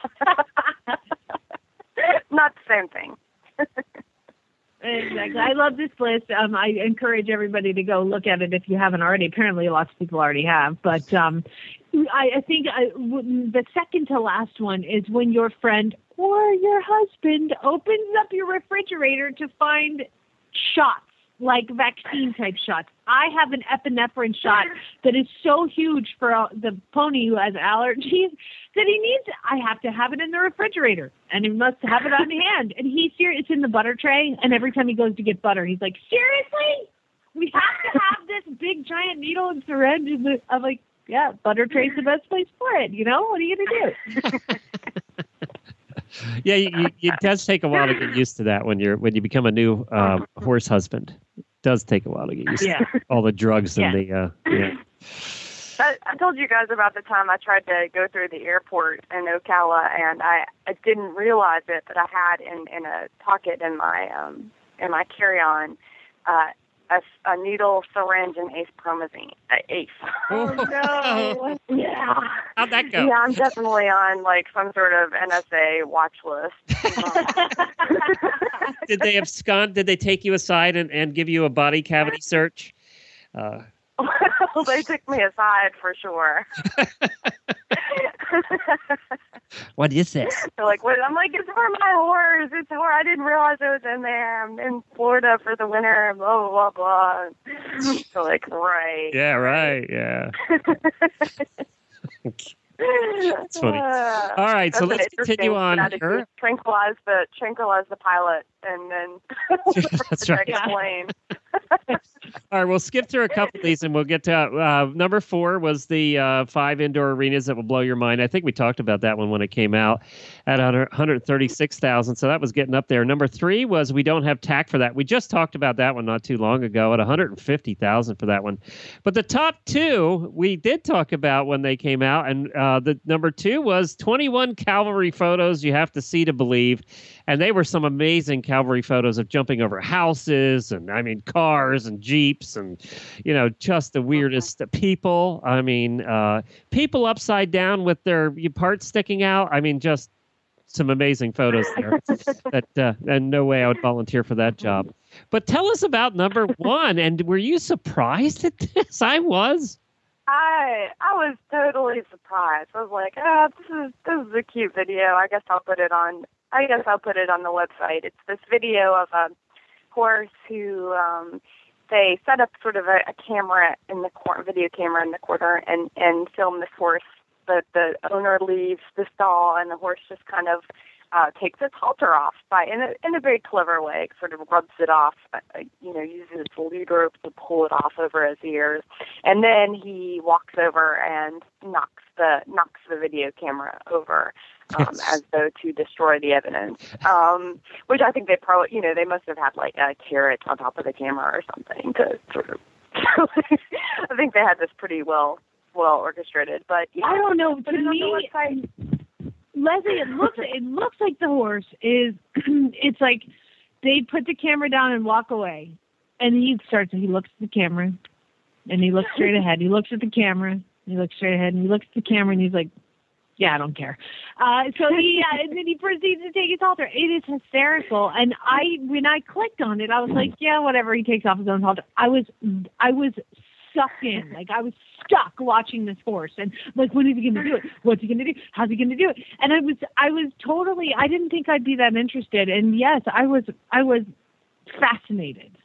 Not the same thing. Exactly. I love this list. Um, I encourage everybody to go look at it if you haven't already. Apparently, lots of people already have. But um, I, I think I, w- the second to last one is when your friend or your husband opens up your refrigerator to find shots, like vaccine type shots. I have an epinephrine shot that is so huge for uh, the pony who has allergies that he needs. I have to have it in the refrigerator, and he must have it on hand. And he's here. It's in the butter tray, and every time he goes to get butter, he's like, "Seriously, we have to have this big giant needle and syringe." In the, I'm like, "Yeah, butter tray's the best place for it. You know, what are you gonna do?" Yeah, you, you, it does take a while to get used to that when you're when you become a new um, horse husband. It does take a while to get used Yeah. to all the drugs Yeah. and the uh, yeah. I, I told you guys about the time I tried to go through the airport in Ocala, and I, I didn't realize it, but I had in, in a pocket in my um in my carry-on uh, a, a needle, syringe, and ace promazine. Uh, ace. Oh, no! Yeah. How'd that go? Yeah, I'm definitely on like some sort of N S A watch list. Did they abscond? Did they take you aside and, and give you a body cavity search? Uh, Well, they took me aside for sure. what is this? They're like, what? I'm like, it's for my horse. It's for, I didn't realize it was in there. I'm in Florida for the winter, blah, blah, blah, blah. So like, right. Yeah, right. Yeah. That's funny. Uh, All right, so that's let's continue interesting. on. Had to Her- tranquilize the tranquilize the pilot, and then That's right. explain. All right, we'll skip through a couple of these and we'll get to uh, number four was the uh, five indoor arenas that will blow your mind. I think we talked about that one when it came out at one hundred thirty-six thousand. So that was getting up there. Number three was we don't have tack for that. We just talked about that one not too long ago at one hundred fifty thousand for that one. But the top two we did talk about when they came out. And uh, the number two was twenty-one cavalry photos you have to see to believe. And they were some amazing cavalry photos of jumping over houses and, I mean, cars and Jeeps. hips and, you know, just the weirdest people. I mean, uh, people upside down with their parts sticking out. I mean, just some amazing photos there. that uh, and no way I would volunteer for that job. But tell us about number one. And were you surprised at this? I was. I I was totally surprised. I was like, oh, this is this is a cute video. I guess I'll put it on. I guess I'll put it on the website. It's this video of a horse who um, they set up sort of a, a camera in the corner, video camera in the corner, and and film this horse. The the owner leaves the stall, and the horse just kind of uh, takes its halter off by in a in a very clever way. Sort of rubs it off, uh, you know, uses its lead rope to pull it off over his ears, and then he walks over and knocks the knocks the video camera over. Um, as though to destroy the evidence, um, which I think they probably, you know, they must have had like a carrot on top of the camera or something to sort of. I think they had this pretty well, well orchestrated. But yeah, I don't know. Put To it on me, the website. Leslie, it looks it looks like the horse is. It's like they put the camera down and walk away, and he starts. He looks at the camera, and he looks straight ahead. He looks at the camera. He looks straight ahead, and he looks at the camera, and he's like. Yeah, I don't care. Uh, so he, uh, and then he proceeds to take his halter. It is hysterical. And I, when I clicked on it, I was like, yeah, whatever. He takes off his own halter. I was, I was sucked in. Like I was stuck watching this horse, and like, when is he going to do it? What's he going to do? How's he going to do it? And I was, I was totally. I didn't think I'd be that interested. And yes, I was, I was fascinated.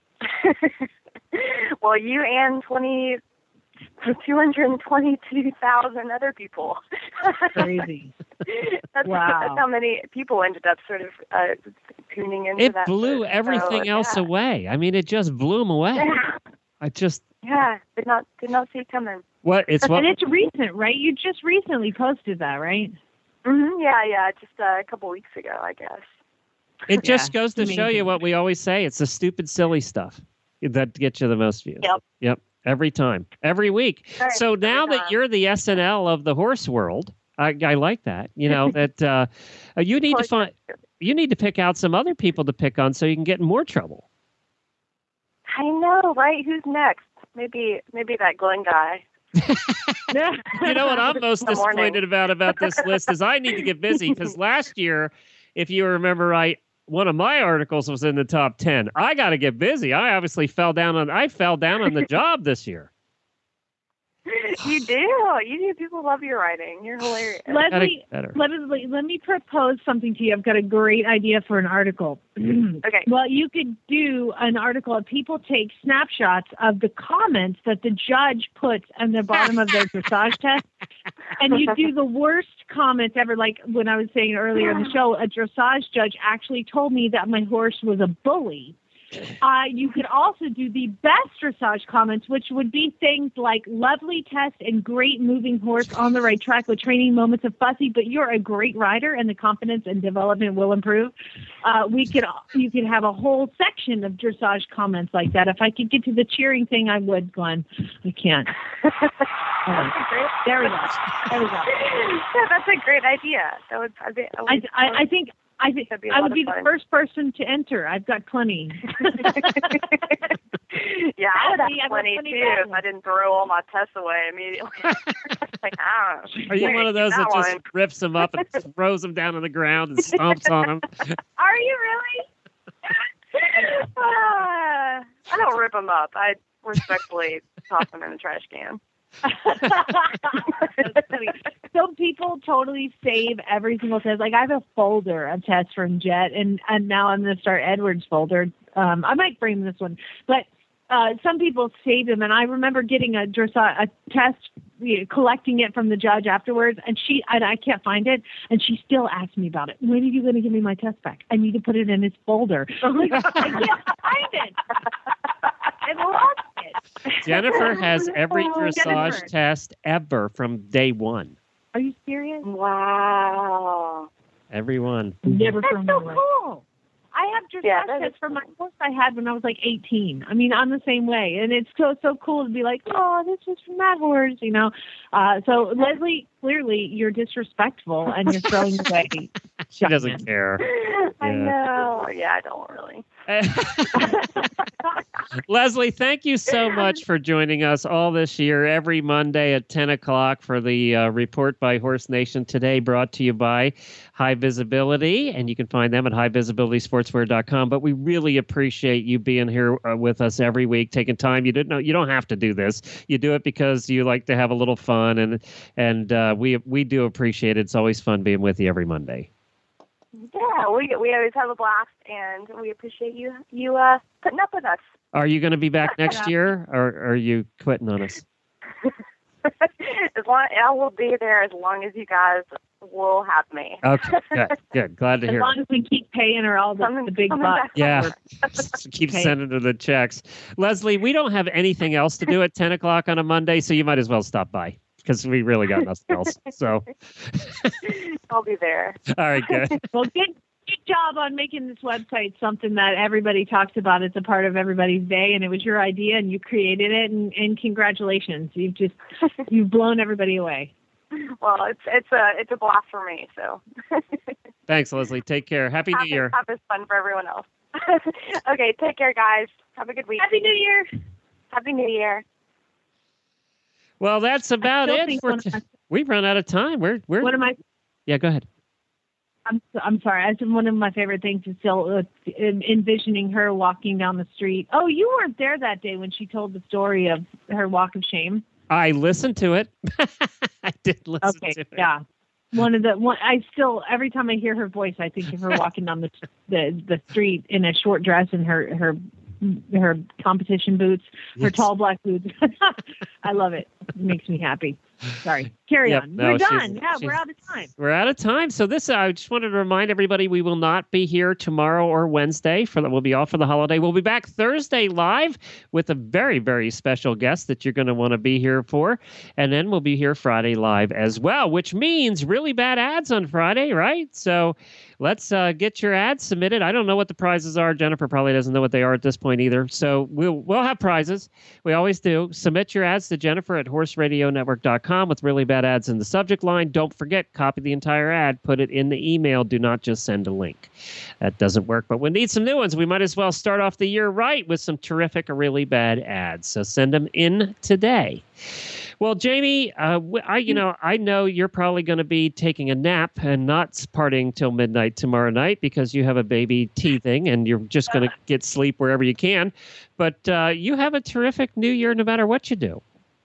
Well, you and twenty. two hundred twenty-two thousand other people. Crazy. that's, wow. That's how many people ended up sort of uh, tuning into it that. It blew search. everything so, else yeah. away. I mean, it just blew them away. Yeah. I just. Yeah, did not did not see it coming. What it's what. And it's recent, right? You just recently posted that, right? Mm-hmm. Yeah, yeah, just uh, a couple weeks ago, I guess. It just yeah, goes to show you what we always say. It's the stupid, silly stuff that gets you the most views. Yep. Yep. Every time, every week. Right, so now that you're the S N L of the horse world, I, I like that. You know that uh, you need to find, you need to pick out some other people to pick on so you can get in more trouble. I know, right? Who's next? Maybe, maybe that Glenn guy. You know what I'm most Good morning. disappointed about about this list is I need to get busy because last year, if you remember right, one of my articles was in the top ten. I got to get busy. I obviously fell down on. I fell down on the job this year. You do. You do. People love your writing. You're hilarious. Leslie, Leslie, let me propose something to you. I've got a great idea for an article. Okay. Well, you could do an article of people take snapshots of the comments that the judge puts on the bottom of their dressage test. And you do the worst comments ever. Like when I was saying earlier in the show, a dressage judge actually told me that my horse was a bully. Uh, you could also do the best dressage comments, which would be things like lovely test and great moving horse on the right track with training moments of fussy, but you're a great rider and the confidence and development will improve. Uh, we could, you could have a whole section of dressage comments like that. If I could get to the cheering thing, I would, Glenn. I can't. Oh, there we go. There we go. Yeah, that's a great idea. That would, I, be, I, would, I, I, I think I think be I would be fun. the first person to enter. I've got plenty. Yeah, I would have I've got plenty plenty too if I didn't throw all my tests away immediately. Like, ah, Are you one of those that, that just one. rips them up and throws them down on the ground and stomps on them? Are you really? uh, I don't rip them up. I respectfully toss them in the trash can. So people totally save every single test. Like I have a folder of tests from Jet, and, and now I'm going to start Edward's folder. Um, I might frame this one, but uh, some people save them. And I remember getting a dressage, a test, you know, collecting it from the judge afterwards, and she and I can't find it, and she still asked me about it. When are you going to give me my test back? I need to put it in his folder. I'm like, I can't find it. I lost it. Jennifer has every Oh, dressage Jennifer. test ever from day one. Are you serious? Wow. Every one. Never That's thrown so it away. cool. I have dressage Yeah, that tests is for my horse I had when I was like eighteen. I mean, I'm the same way. And it's so, so cool to be like, oh, this is from that horse, you know. Uh, so, Leslie, clearly you're disrespectful and you're throwing away. She doesn't care. I Yeah. know. Yeah, I don't really. Leslie, thank you so much for joining us all this year, every Monday at ten o'clock for the uh, Report by Horse Nation today, brought to you by High Visibility, and you can find them at high visibility sportswear dot com. But we really appreciate you being here uh, with us every week, taking time. You didn't know you don't have to do this. You do it because you like to have a little fun, and and uh, we we do appreciate it. It's always fun being with you every Monday. Yeah, we we always have a blast, and we appreciate you you uh, putting up with us. Are you going to be back next year, or are you quitting on us? As long I will be there as long as you guys will have me. Okay, good, good. Glad to As hear. long as we keep paying her all the, the big bucks. Yeah, keep Okay. sending her the checks. Leslie, we don't have anything else to do at ten o'clock on a Monday, so you might as well stop by because we really got nothing else. So, I'll be there. all right, good. Well, good, good job on making this website something that everybody talks about. It's a part of everybody's day, and it was your idea, and you created it, and, and congratulations. You've just, you've blown everybody away. Well, it's it's a it's a blast for me. So. Thanks, Leslie. Take care. Happy New Have, Year. have this fun for everyone else. Okay, take care, guys. Have a good week. Happy New Year. Happy New Year. Well, that's about still it. think For one of t- my- We've run out of time. We're we're. One of my Yeah, go ahead. I'm I'm sorry. I said one of my favorite things is still uh, en- envisioning her walking down the street. Oh, you weren't there that day when she told the story of her walk of shame. I listened to it. I did listen Okay, to it. yeah. One of the one. I still every time I hear her voice, I think of her walking down the the the street in a short dress and her her her competition boots, her Yes. tall black boots. I love it. It makes me happy. Sorry. Carry Yep, on. no, We're she's- done. Yeah, she's- we're out of time. We're out of time. So this, I just wanted to remind everybody, we will not be here tomorrow or Wednesday. For the, we'll be off for the holiday. We'll be back Thursday live with a very, very special guest that you're going to want to be here for. And then we'll be here Friday live as well, which means really bad ads on Friday, right? So let's uh, get your ads submitted. I don't know what the prizes are. Jennifer probably doesn't know what they are at this point either. So we'll we'll have prizes. We always do. Submit your ads to Jennifer at horse radio network dot com with really bad ads in the subject line. Don't forget, copy the entire ad, put it in the email. Do not just send a link. That doesn't work, but we need some new ones. We might as well start off the year right with some terrific, really bad ads. So send them in today. Well, Jamie, uh, w- I you know I know you're probably going to be taking a nap and not partying till midnight tomorrow night because you have a baby teething and you're just going to get sleep wherever you can. But uh, you have a terrific New Year no matter what you do.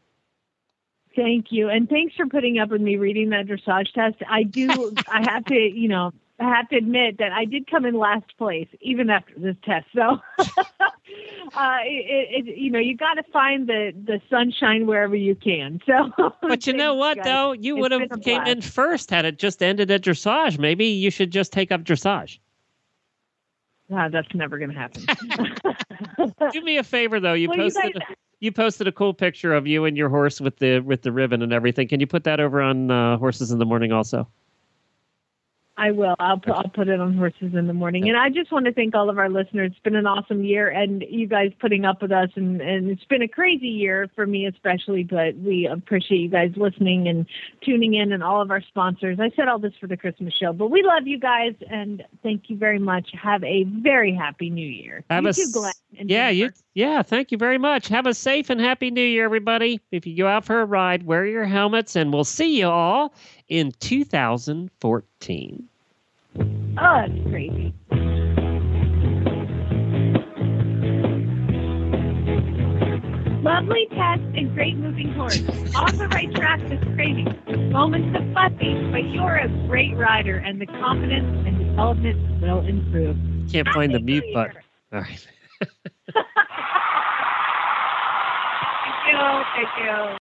Thank you. And thanks for putting up with me reading that dressage test. I do, I have to, you know, I have to admit that I did come in last place even after this test. So, uh, it, it, you know, you got to find the, the sunshine wherever you can. So, But you know what, guys. though? You It's would been have a came blast. in first had it just ended at dressage. Maybe you should just take up dressage. Ah, that's never going to happen. Do me a favor, though. You Well, you posted guys- a, you posted a cool picture of you and your horse with the with the ribbon and everything. Can you put that over on uh, Horses in the Morning also? I will. I'll put, I'll put it on Horses in the Morning. And I just want to thank all of our listeners. It's been an awesome year, and you guys putting up with us. And, and it's been a crazy year for me especially, but we appreciate you guys listening and tuning in and all of our sponsors. I said all this for the Christmas show, but we love you guys, and thank you very much. Have a very happy New Year. Have you a too, s- Glenn. and Yeah, you. Jennifer. Yeah, thank you very much. Have a safe and happy New Year, everybody. If you go out for a ride, wear your helmets, and we'll see you all in two thousand fourteen. Oh, it's crazy. Lovely test and great moving horse. On the right track is crazy. Moments of fussy, but you're a great rider, and the confidence and development will improve. Can't find the Happy mute New button. All right. Thank you. Thank you.